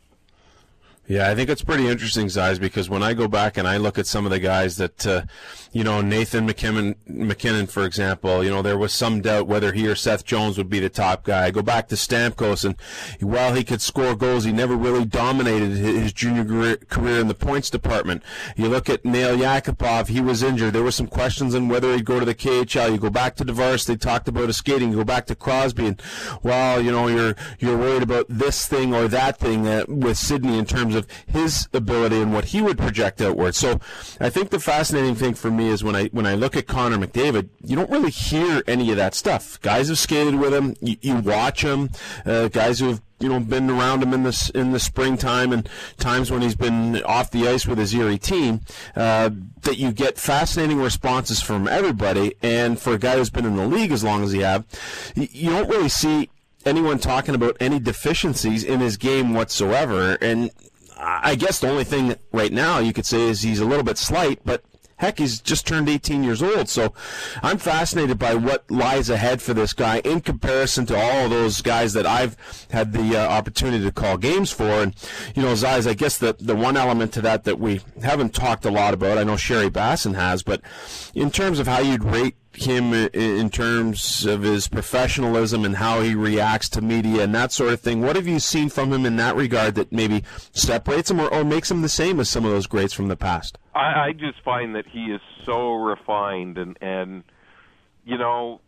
C: Yeah, I think it's pretty interesting, Zais, because when I go back and I look at some of the guys that, uh, you know, Nathan McKinnon, McKinnon, for example, you know, there was some doubt whether he or Seth Jones would be the top guy. I go back to Stamkos, and while he could score goals, he never really dominated his junior career in the points department. You look at Nail Yakupov, he was injured. There were some questions on whether he'd go to the K H L. You go back to Tavares, they talked about his skating. You go back to Crosby, and, well, you know, you're you're worried about this thing or that thing uh, with Sidney in terms of of his ability and what he would project outward. So I think the fascinating thing for me is when I when I look at Connor McDavid, you don't really hear any of that stuff. Guys have skated with him, you, you watch him, uh, guys who have you know been around him in the in the springtime and times when he's been off the ice with his Erie team, uh, that you get fascinating responses from everybody. And for a guy who's been in the league as long as he have, you, you don't really see anyone talking about any deficiencies in his game whatsoever. And I guess the only thing right now you could say is he's a little bit slight, but heck, he's just turned eighteen years old. So I'm fascinated by what lies ahead for this guy in comparison to all of those guys that I've had the uh, opportunity to call games for. And, you know, Zais, I guess the, the one element to that that we haven't talked a lot about, I know Sherry Bassin has, but in terms of how you'd rate him in terms of his professionalism and how he reacts to media and that sort of thing, what have you seen from him in that regard that maybe separates him or, or makes him the same as some of those greats from the past?
E: I, I just find that he is so refined, and, and you know,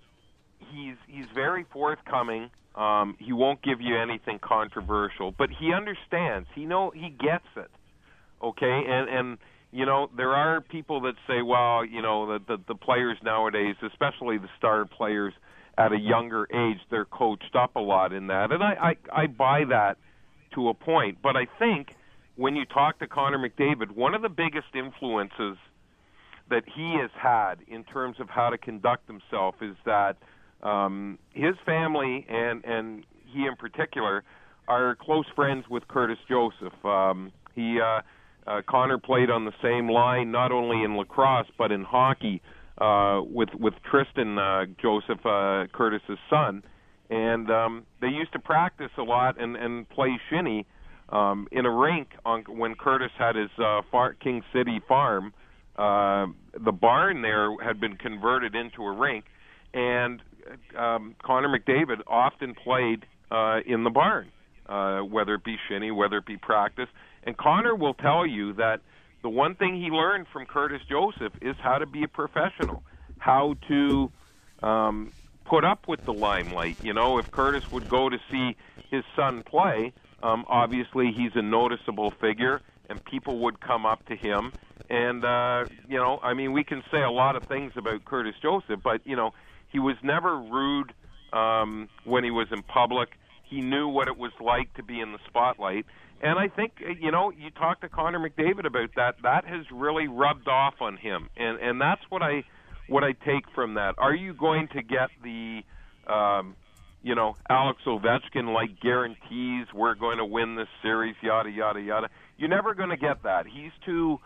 E: he's he's very forthcoming. Um, he won't give you anything controversial, but he understands. He know he gets it. Okay, and and. You know, there are people that say, well, you know, the, the, the players nowadays, especially the star players at a younger age, they're coached up a lot in that. And I, I, I buy that to a point. But I think when you talk to Connor McDavid, one of the biggest influences that he has had in terms of how to conduct himself is that um, his family and, and he in particular are close friends with Curtis Joseph. Um, he... Uh, Uh, Connor played on the same line, not only in lacrosse but in hockey, uh, with with Tristan uh, Joseph, uh, Curtis's son, and um, they used to practice a lot and, and play shinny um, in a rink on, when Curtis had his uh, far, King City farm. Uh, the barn there had been converted into a rink, and um, Connor McDavid often played uh, in the barn. uh, whether it be shinny, whether it be practice. And Connor will tell you that the one thing he learned from Curtis Joseph is how to be a professional, how to um, put up with the limelight. You know, if Curtis would go to see his son play, um, obviously he's a noticeable figure, and people would come up to him. And, uh, you know, I mean, we can say a lot of things about Curtis Joseph, but, you know, he was never rude um, when he was in public. He knew what it was like to be in the spotlight. And I think, you know, you talk to Connor McDavid about that. That has really rubbed off on him. And, and that's what I what I take from that. Are you going to get the, um, you know, Alex Ovechkin-like guarantees we're going to win this series, yada, yada, yada? You're never going to get that. He's too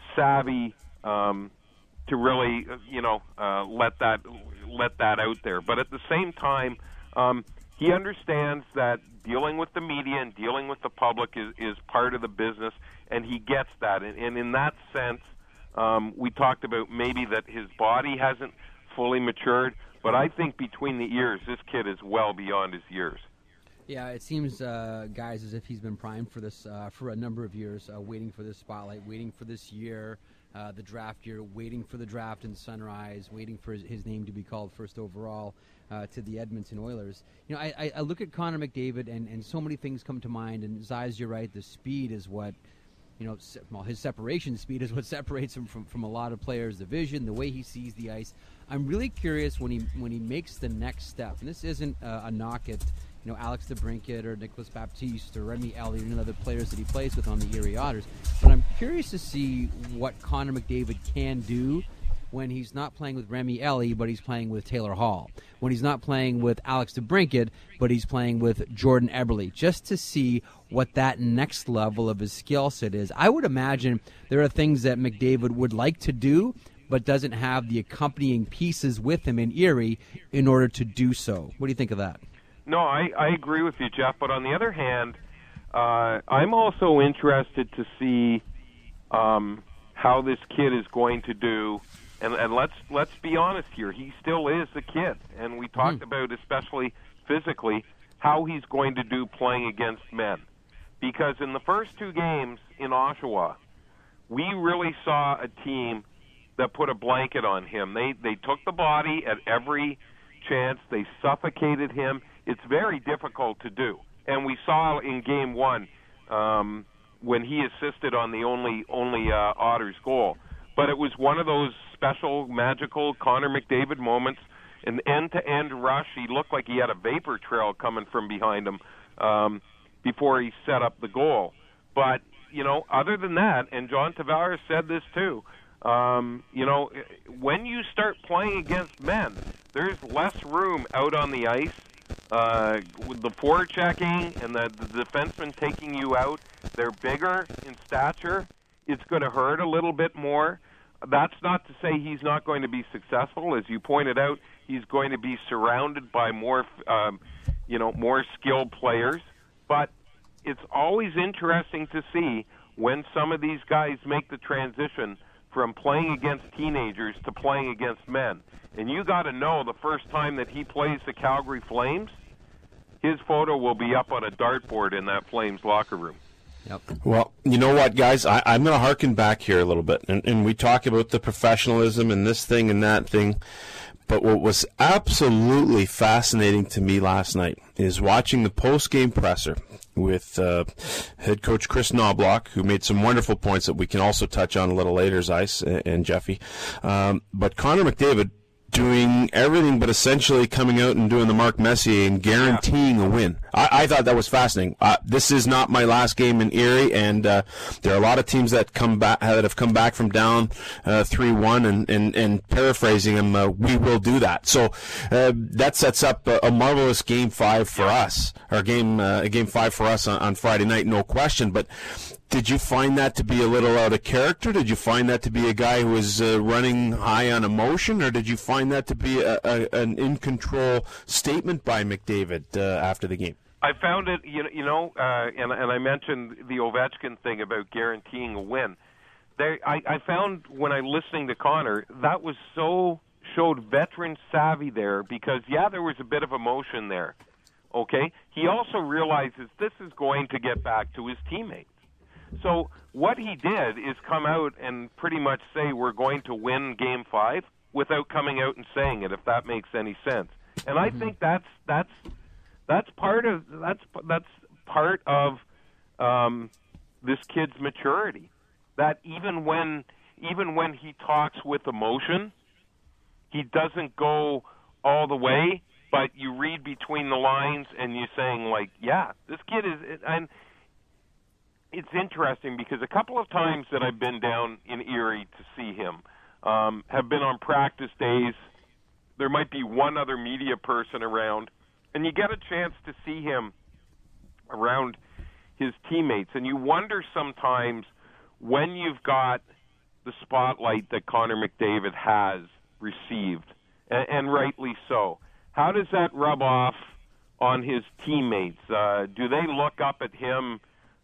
E: savvy um, to really, you know, uh, let that let that out there. But at the same time, um, he understands that dealing with the media and dealing with the public is, is part of the business, and he gets that. And, and in that sense, um, we talked about maybe that his body hasn't fully matured, but I think between the ears, this kid is well beyond his years.
B: Yeah, it seems, uh, guys, as if he's been primed for this uh, for a number of years, uh, waiting for this spotlight, waiting for this year, uh, the draft year, waiting for the draft in Sunrise, waiting for his, his name to be called first overall uh, to the Edmonton Oilers. You know, I, I, I look at Connor McDavid, and, and so many things come to mind, and Zais, you're right, the speed is what, you know, se- well, his separation speed is what separates him from, from a lot of players, the vision, the way he sees the ice. I'm really curious when he when he makes the next step, and this isn't uh, a knock at, you know, Alex DeBrincat or Nicholas Baptiste or Remy Elliott and other players that he plays with on the Erie Otters. But I'm curious to see what Connor McDavid can do when he's not playing with Remy Elliott, but he's playing with Taylor Hall. When he's not playing with Alex DeBrincat, but he's playing with Jordan Eberle, just to see what that next level of his skill set is. I would imagine there are things that McDavid would like to do, but doesn't have the accompanying pieces with him in Erie in order to do so. What do you think of that?
E: No, I, I agree with you, Jeff. But on the other hand, uh, I'm also interested to see um, how this kid is going to do. And, and let's let's be honest here. He still is a kid, and we talked mm. about, especially physically, how he's going to do playing against men. Because in the first two games in Oshawa, we really saw a team that put a blanket on him. They they took the body at every chance. They suffocated him. It's very difficult to do. And we saw in game one um, when he assisted on the only only uh, Otters goal. But it was one of those special, magical Connor McDavid moments, an end-to-end rush. He looked like he had a vapor trail coming from behind him um, before he set up the goal. But, you know, other than that, and John Tavares said this too, um, you know, when you start playing against men, there's less room out on the ice. Uh, with the forechecking and the, the defenseman taking you out, they're bigger in stature. It's going to hurt a little bit more. That's not to say he's not going to be successful. As you pointed out, he's going to be surrounded by more, um, you know, more skilled players. But it's always interesting to see when some of these guys make the transition from playing against teenagers to playing against men. And you got to know the first time that he plays the Calgary Flames, his photo will be up on a dartboard in that Flames locker room.
C: Yep. Well, you know what, guys? I, I'm going to harken back here a little bit. And, and we talk about the professionalism and this thing and that thing. But what was absolutely fascinating to me last night is watching the post-game presser with uh, head coach Chris Knobloch, who made some wonderful points that we can also touch on a little later, Zeiss and, and Jeffy. Um, but Connor McDavid doing everything but essentially coming out and doing the Mark Messier and guaranteeing a win. I, I thought that was fascinating. Uh, this is not my last game in Erie, and uh, there are a lot of teams that come back that have come back from down uh, three one, and, and, and paraphrasing him, uh, we will do that. So uh, that sets up a, a marvelous game five for us, or game uh, game five for us on, on Friday night, no question. But did you find that to be a little out of character? Did you find that to be a guy who was uh, running high on emotion, or did you find that to be a, a, an in-control statement by McDavid uh, after the game?
E: I found it, you know, you know uh, and, and I mentioned the Ovechkin thing about guaranteeing a win. There, I, I found when I listening to Connor, that was so, showed veteran savvy there because, yeah, there was a bit of emotion there. okay, he also realizes this is going to get back to his teammates. So what he did is come out and pretty much say we're going to win Game Five without coming out and saying it, if that makes any sense. And I think that's that's that's part of that's that's part of um, this kid's maturity. That even when even when he talks with emotion, he doesn't go all the way, but you read between the lines and you're saying, like, yeah, this kid is. And it's interesting because a couple of times that I've been down in Erie to see him um, have been on practice days. There might be one other media person around, and you get a chance to see him around his teammates, and you wonder sometimes when you've got the spotlight that Connor McDavid has received, and, and rightly so, how does that rub off on his teammates? Uh, do they look up at him,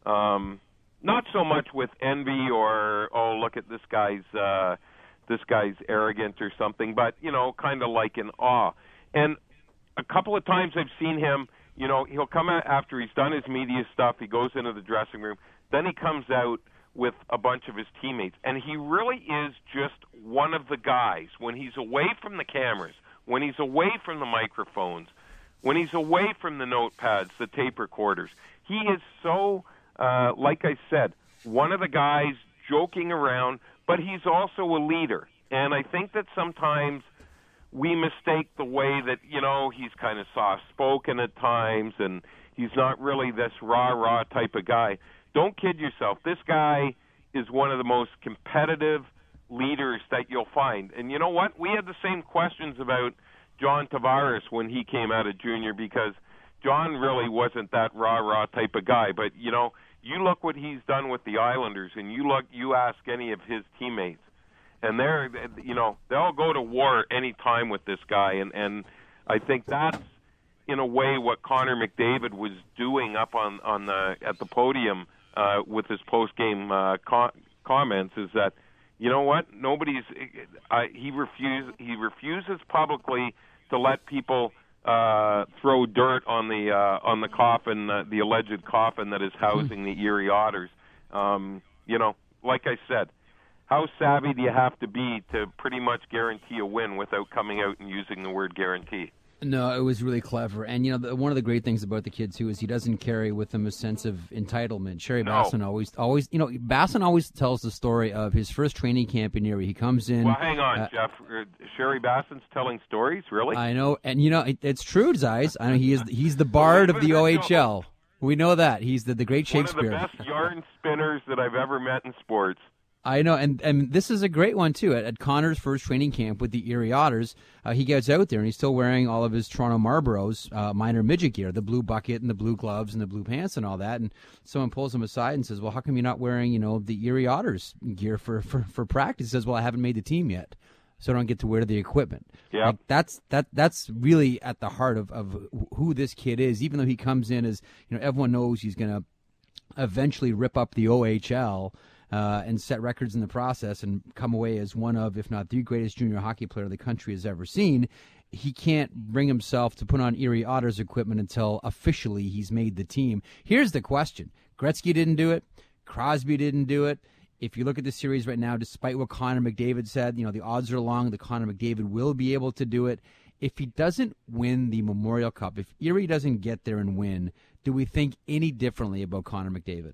E: um, not so much with envy or, oh, look at this guy's uh, this guy's arrogant or something, but, you know, kind of like in awe. And a couple of times I've seen him, you know, he'll come out after he's done his media stuff, he goes into the dressing room, then he comes out with a bunch of his teammates, and he really is just one of the guys. When he's away from the cameras, when he's away from the microphones, when he's away from the notepads, the tape recorders, he is so, uh, like I said, one of the guys joking around, but he's also a leader. And I think that sometimes we mistake the way that, you know, he's kind of soft-spoken at times and he's not really this rah-rah type of guy. Don't kid yourself. This guy is one of the most competitive leaders that you'll find. And you know what? We had the same questions about John Tavares when he came out of junior because John really wasn't that rah-rah type of guy. But, you know, you look what he's done with the Islanders, and you look, you ask any of his teammates, and they're, you know, they'll go to war any time with this guy. And, and I think that's, in a way, what Connor McDavid was doing up on, on the at the podium uh, with his post-game uh, co- comments is that, you know what, nobody's uh, he refuse he refuses publicly to let people uh, throw dirt on the uh, on the coffin, uh, the alleged coffin that is housing the Erie Otters. Um, you know, like I said, how savvy do you have to be to pretty much guarantee a win without coming out and using the word guarantee?
B: No, it was really clever. And, you know, the, one of the great things about the kid, too, is he doesn't carry with him a sense of entitlement. Sherry
E: no.
B: Bassin always, always, you know, Bassin always tells the story of his first training camp in Erie. He comes in.
E: Well, hang on,
B: uh,
E: Jeff. Sherry Bassin's telling stories? Really?
B: I know. And, you know, it, it's true, Zeiss. I know he is, he's the bard of the O H L. We know that. He's the, the great Shakespeare.
E: One of the best yarn spinners that I've ever met in sports.
B: I know, and, and this is a great one, too. At, at Connor's first training camp with the Erie Otters, uh, he gets out there, and he's still wearing all of his Toronto Marlboros uh, minor midget gear, the blue bucket and the blue gloves and the blue pants and all that. And someone pulls him aside and says, well, how come you're not wearing, you know, the Erie Otters gear for, for, for practice? He says, well, I haven't made the team yet, so I don't get to wear the equipment.
E: Yeah,
B: like that's that that's really at the heart of, of who this kid is, even though he comes in as, you know, everyone knows he's going to eventually rip up the O H L. Uh, and set records in the process and come away as one of, if not the greatest junior hockey player the country has ever seen. He can't bring himself to put on Erie Otters equipment until officially he's made the team. Here's the question. Gretzky didn't do it. Crosby didn't do it. If you look at the series right now, despite what Connor McDavid said, you know, the odds are long that Connor McDavid will be able to do it. If he doesn't win the Memorial Cup, if Erie doesn't get there and win, do we think any differently about Connor McDavid?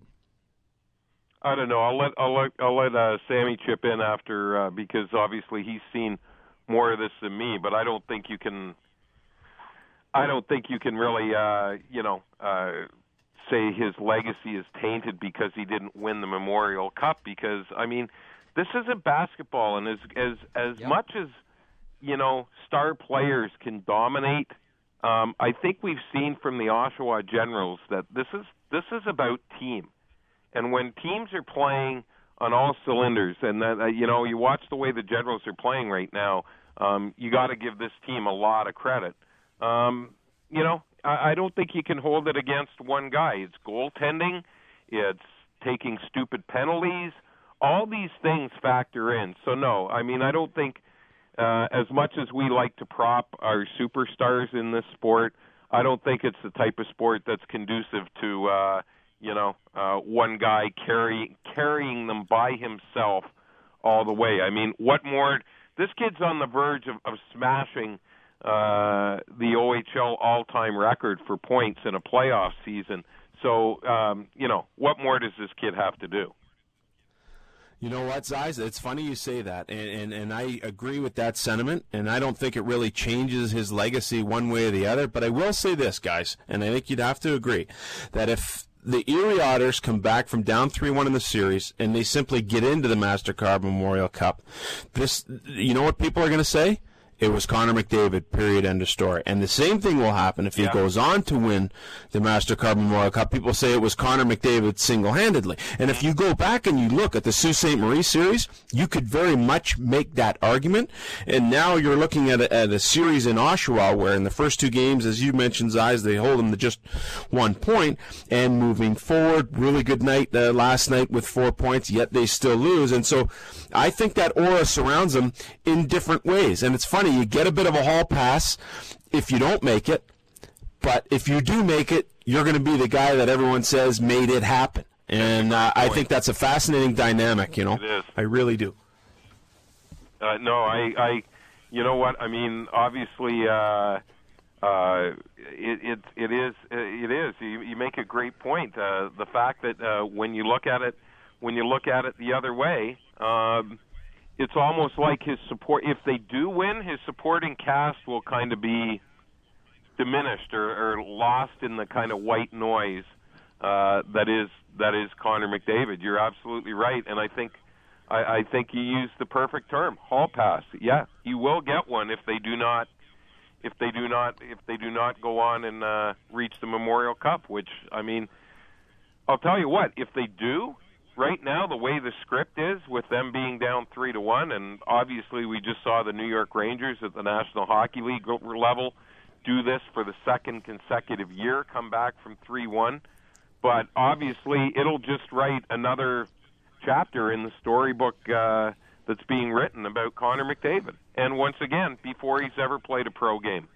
E: I don't know. I'll let I'll let I'll let uh, Sammy chip in after uh, because obviously he's seen more of this than me. But I don't think you can. I don't think you can really uh, you know uh, say his legacy is tainted because he didn't win the Memorial Cup. Because I mean, this isn't basketball, and as as as
B: yep.
E: much as you know, star players can dominate. Um, I think we've seen from the Oshawa Generals that this is this is about team. And when teams are playing on all cylinders, and that, uh, you know, you watch the way the Generals are playing right now, um, you got to give this team a lot of credit. Um, you know, I, I don't think you can hold it against one guy. It's goaltending, it's taking stupid penalties. All these things factor in. So no, I mean, I don't think uh, as much as we like to prop our superstars in this sport, I don't think it's the type of sport that's conducive to, uh, you know, uh, one guy carry, carrying them by himself all the way. I mean, what more? This kid's on the verge of, of smashing uh, the O H L all-time record for points in a playoff season. So, um, you know, what more does this kid have to do?
C: You know what, Zeiss? It's funny you say that, and, and, and I agree with that sentiment, and I don't think it really changes his legacy one way or the other, but I will say this, guys, and I think you'd have to agree, that if the Erie Otters come back from down three one in the series, and they simply get into the MasterCard Memorial Cup, this, you know what people are going to say? It was Connor McDavid, period, end of story. And the same thing will happen if he
E: yeah.
C: goes on to win the MasterCard Memorial Cup. People say it was Connor McDavid single-handedly. And if you go back and you look at the Sault Ste. Marie series, you could very much make that argument. And now you're looking at a, at a series in Oshawa where in the first two games, as you mentioned, Zeiss, they hold them to just one point. And moving forward, really good night uh, last night with four points, yet they still lose. And so I think that aura surrounds them in different ways. And it's funny. You get a bit of a hall pass if you don't make it, but if you do make it, you're going to be the guy that everyone says made it happen. And uh, I think that's a fascinating dynamic, you know.
E: It is.
C: I really do.
E: Uh, no, I, I, you know what? I mean, obviously, uh, uh, it, it, it is, it is. You, you make a great point. Uh, the fact that uh, when you look at it, when you look at it the other way, um, it's almost like his support, if they do win, his supporting cast will kind of be diminished or, or lost in the kind of white noise uh, that is that is Connor McDavid. You're absolutely right, and I think I, I think you used the perfect term, hall pass. Yeah, you will get one if they do not if they do not if they do not go on and uh, reach the Memorial Cup. Which, I mean, I'll tell you what, if they do. Right now, the way the script is, with them being down three to one, and obviously we just saw the New York Rangers at the National Hockey League level do this for the second consecutive year, come back from three one. But obviously, it'll just write another chapter in the storybook uh, that's being written about Connor McDavid. And once again, before he's ever played a pro game.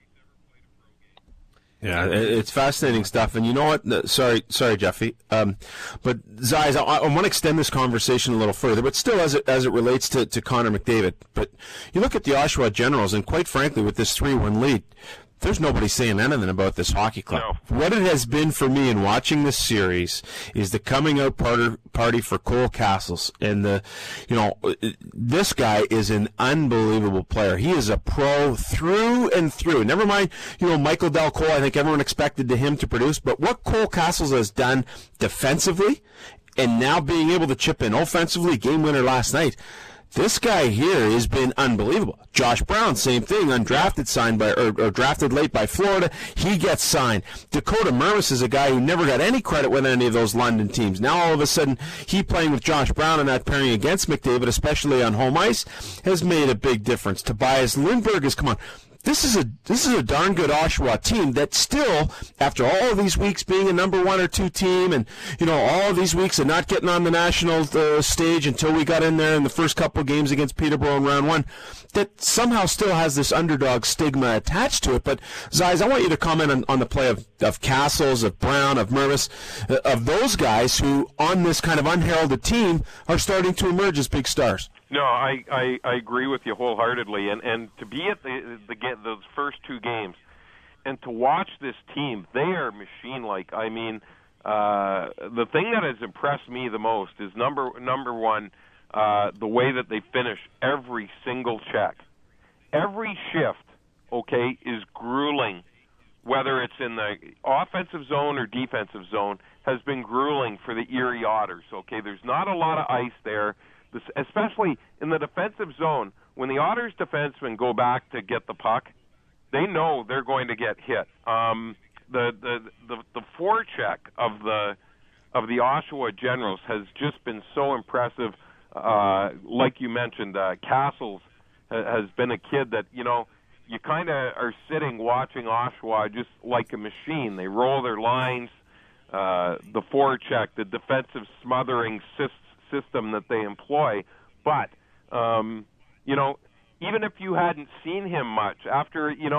C: Yeah, it's fascinating stuff, and you know what? Sorry, sorry, Jeffy. Um, but Zeiss, I, I want to extend this conversation a little further, but still, as it as it relates to, to Connor McDavid. But you look at the Oshawa Generals, and quite frankly, with this three one lead, there's nobody saying anything about this hockey club.
E: No.
C: What it has been for me in watching this series is the coming out party, party for Cole Castles. And the, you know, this guy is an unbelievable player. He is a pro through and through. Never mind, you know, Michael Del Cole, I think everyone expected to him to produce. But what Cole Castles has done defensively and now being able to chip in offensively, game winner last night, this guy here has been unbelievable. Josh Brown, same thing, undrafted, signed by or, or drafted late by Florida. He gets signed. Dakota Mermis is a guy who never got any credit with any of those London teams. Now all of a sudden, he playing with Josh Brown and that pairing against McDavid, especially on home ice, has made a big difference. Tobias Lindbergh has come on. This is a this is a darn good Oshawa team that still, after all of these weeks being a number one or two team, and you know all of these weeks of not getting on the national uh, stage until we got in there in the first couple of games against Peterborough in round one, that somehow still has this underdog stigma attached to it. But Zeiss, I want you to comment on, on the play of, of Castles, of Brown, of Mervis, uh, of those guys who, on this kind of unheralded team, are starting to emerge as big stars.
E: No, I, I, I agree with you wholeheartedly, and and to be at the the get those first two games, and to watch this team, they are machine-like. I mean, uh, the thing that has impressed me the most is number number one, uh, the way that they finish every single check, every shift. Okay, is grueling. Whether it's in the offensive zone or defensive zone, has been grueling for the Erie Otters. Okay, there's not a lot of ice there. This, especially in the defensive zone, when the Otters defensemen go back to get the puck, they know they're going to get hit. Um, the, the the the forecheck of the of the Oshawa Generals has just been so impressive. Uh, like you mentioned, uh, Castles ha- has been a kid that you know you kind of are sitting watching Oshawa just like a machine. They roll their lines, uh, the forecheck, the defensive smothering system. system that they employ, but um, you know, even if you hadn't seen him much, after you know,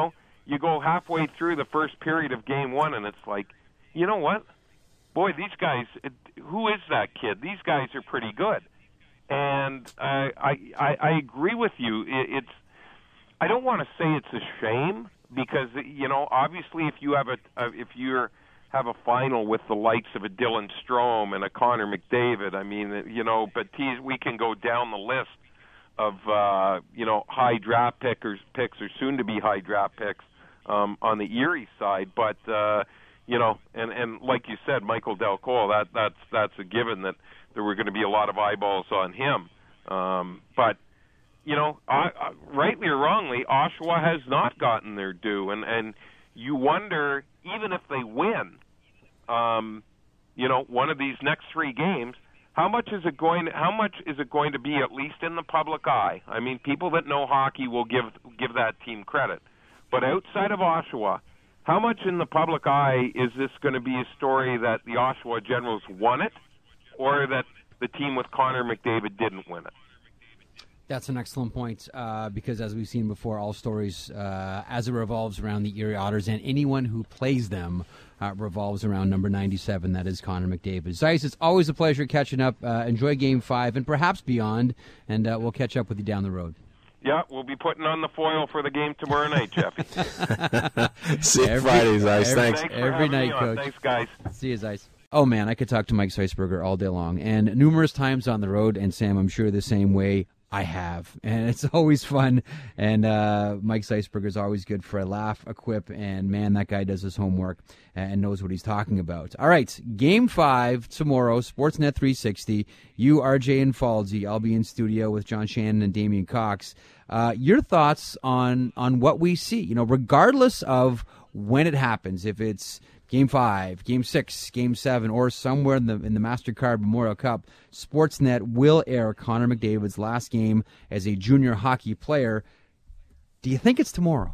E: you go halfway through the first period of game one, and it's like, you know what? Boy, these guys, it, who is that kid? These guys are pretty good. And I, I, I agree with you. It, it's, I don't want to say it's a shame because, you know, obviously if you have a, a if you're have a final with the likes of a Dylan Strome and a Connor McDavid, I mean, you know, but we can go down the list of, uh, you know, high draft pickers, picks or soon-to-be high draft picks um, on the Erie side. But, uh, you know, and, and like you said, Michael Del Cole, that, that's, that's a given that there were going to be a lot of eyeballs on him. Um, but, you know, uh, rightly or wrongly, Oshawa has not gotten their due. And, and you wonder, even if they win, um, you know, one of these next three games, how much is it going to, how much is it going to be at least in the public eye? I mean, people that know hockey will give give that team credit. But outside of Oshawa, how much in the public eye is this going to be a story that the Oshawa Generals won it or that the team with Connor McDavid didn't win it?
B: That's an excellent point uh, because, as we've seen before, all stories, uh, as it revolves around the Erie Otters and anyone who plays them, uh, revolves around number ninety-seven, that is Connor McDavid. Zeiss, it's always a pleasure catching up. Uh, enjoy Game five and perhaps beyond, and uh, we'll catch up with you down the road.
E: Yeah, we'll be putting on the foil for the game tomorrow night, Jeffy.
C: See you Friday, Zeiss. Thanks.
E: Thanks for
B: Every
E: having
B: night,
E: me on.
B: Coach.
E: Thanks, guys.
B: See you, Zeiss. Oh, man, I could talk to Mike Zeisberger all day long, and numerous times on the road, and Sam, I'm sure the same way. I have, and it's always fun, and uh, Mike Zeisberger is always good for a laugh, a quip, and man, that guy does his homework and knows what he's talking about. All right, Game five tomorrow, Sportsnet three sixty, you, R J, and Falsey. I'll be in studio with John Shannon and Damian Cox. Uh, your thoughts on, on what we see, you know, regardless of when it happens, if it's Game five, Game six, Game seven, or somewhere in the in the MasterCard Memorial Cup, Sportsnet will air Connor McDavid's last game as a junior hockey player. Do you think it's tomorrow?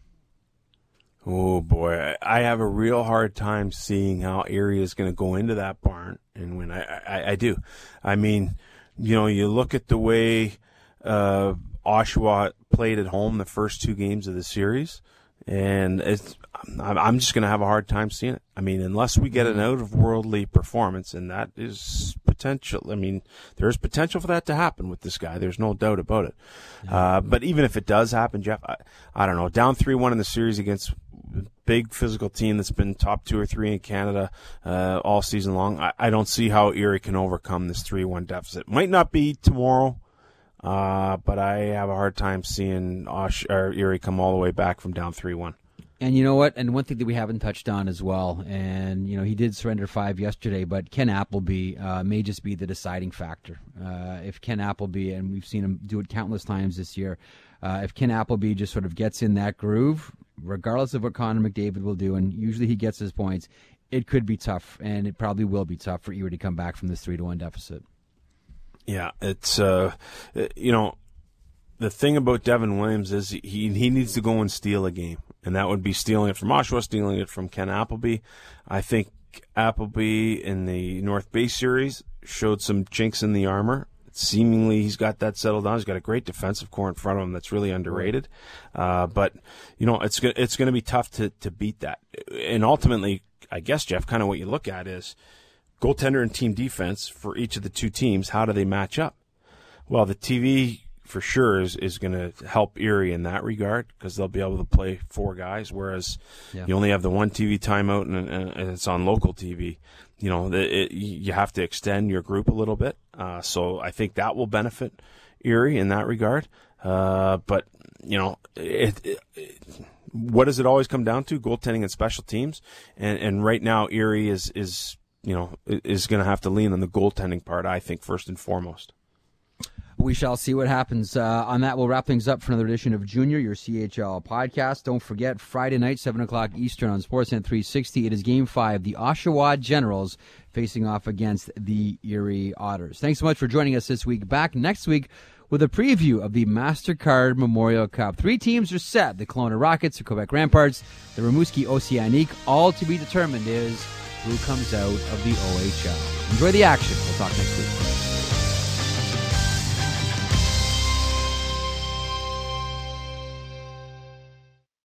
C: Oh, boy. I have a real hard time seeing how Erie is going to go into that barn and win. I, I, I do. I mean, you know, you look at the way uh, Oshawa played at home the first two games of the series, and it's I'm just going to have a hard time seeing it. I mean, unless we get an out-of-worldly performance, and that is potential. I mean, there's potential for that to happen with this guy. There's no doubt about it. Uh, but even if it does happen, Jeff, I, I don't know. Down three one in the series against a big physical team that's been top two or three in Canada uh, all season long, I, I don't see how Erie can overcome this three one deficit. Might not be tomorrow. Uh, but I have a hard time seeing Osh, or Erie come all the way back from down three one.
B: And you know what? And one thing that we haven't touched on as well, and you know he did surrender five yesterday, but Ken Appleby uh, may just be the deciding factor. Uh, if Ken Appleby, and we've seen him do it countless times this year, uh, if Ken Appleby just sort of gets in that groove, regardless of what Connor McDavid will do, and usually he gets his points, it could be tough, and it probably will be tough for Erie to come back from this three to one deficit.
C: Yeah, it's uh, you know, the thing about Devin Williams is he he needs to go and steal a game, and that would be stealing it from Oshawa, stealing it from Ken Appleby. I think Appleby in the North Bay series showed some chinks in the armor. Seemingly, he's got that settled down. He's got a great defensive core in front of him that's really underrated. Uh, but you know, it's go- it's going to be tough to to beat that. And ultimately, I guess Jeff, kind of what you look at is goaltender and team defense for each of the two teams. How do they match up? Well, the T V for sure is, is going to help Erie in that regard because they'll be able to play four guys, whereas yeah. you only have the one T V timeout and, and it's on local T V. You know, it, you have to extend your group a little bit. Uh, so I think that will benefit Erie in that regard. Uh, but, you know, it, it, it, what does it always come down to? Goaltending and special teams. And, and right now Erie is, is you know, is going to have to lean on the goaltending part, I think, first and foremost.
B: We shall see what happens. Uh, on that, we'll wrap things up for another edition of Junior, your C H L podcast. Don't forget, Friday night, seven o'clock Eastern on Sportsnet three sixty. It is Game five, the Oshawa Generals facing off against the Erie Otters. Thanks so much for joining us this week. Back next week with a preview of the MasterCard Memorial Cup. Three teams are set. The Kelowna Rockets, the Quebec Ramparts, the Rimouski Oceanique. All to be determined is who comes out of the O H L. Enjoy the action. We'll talk next week.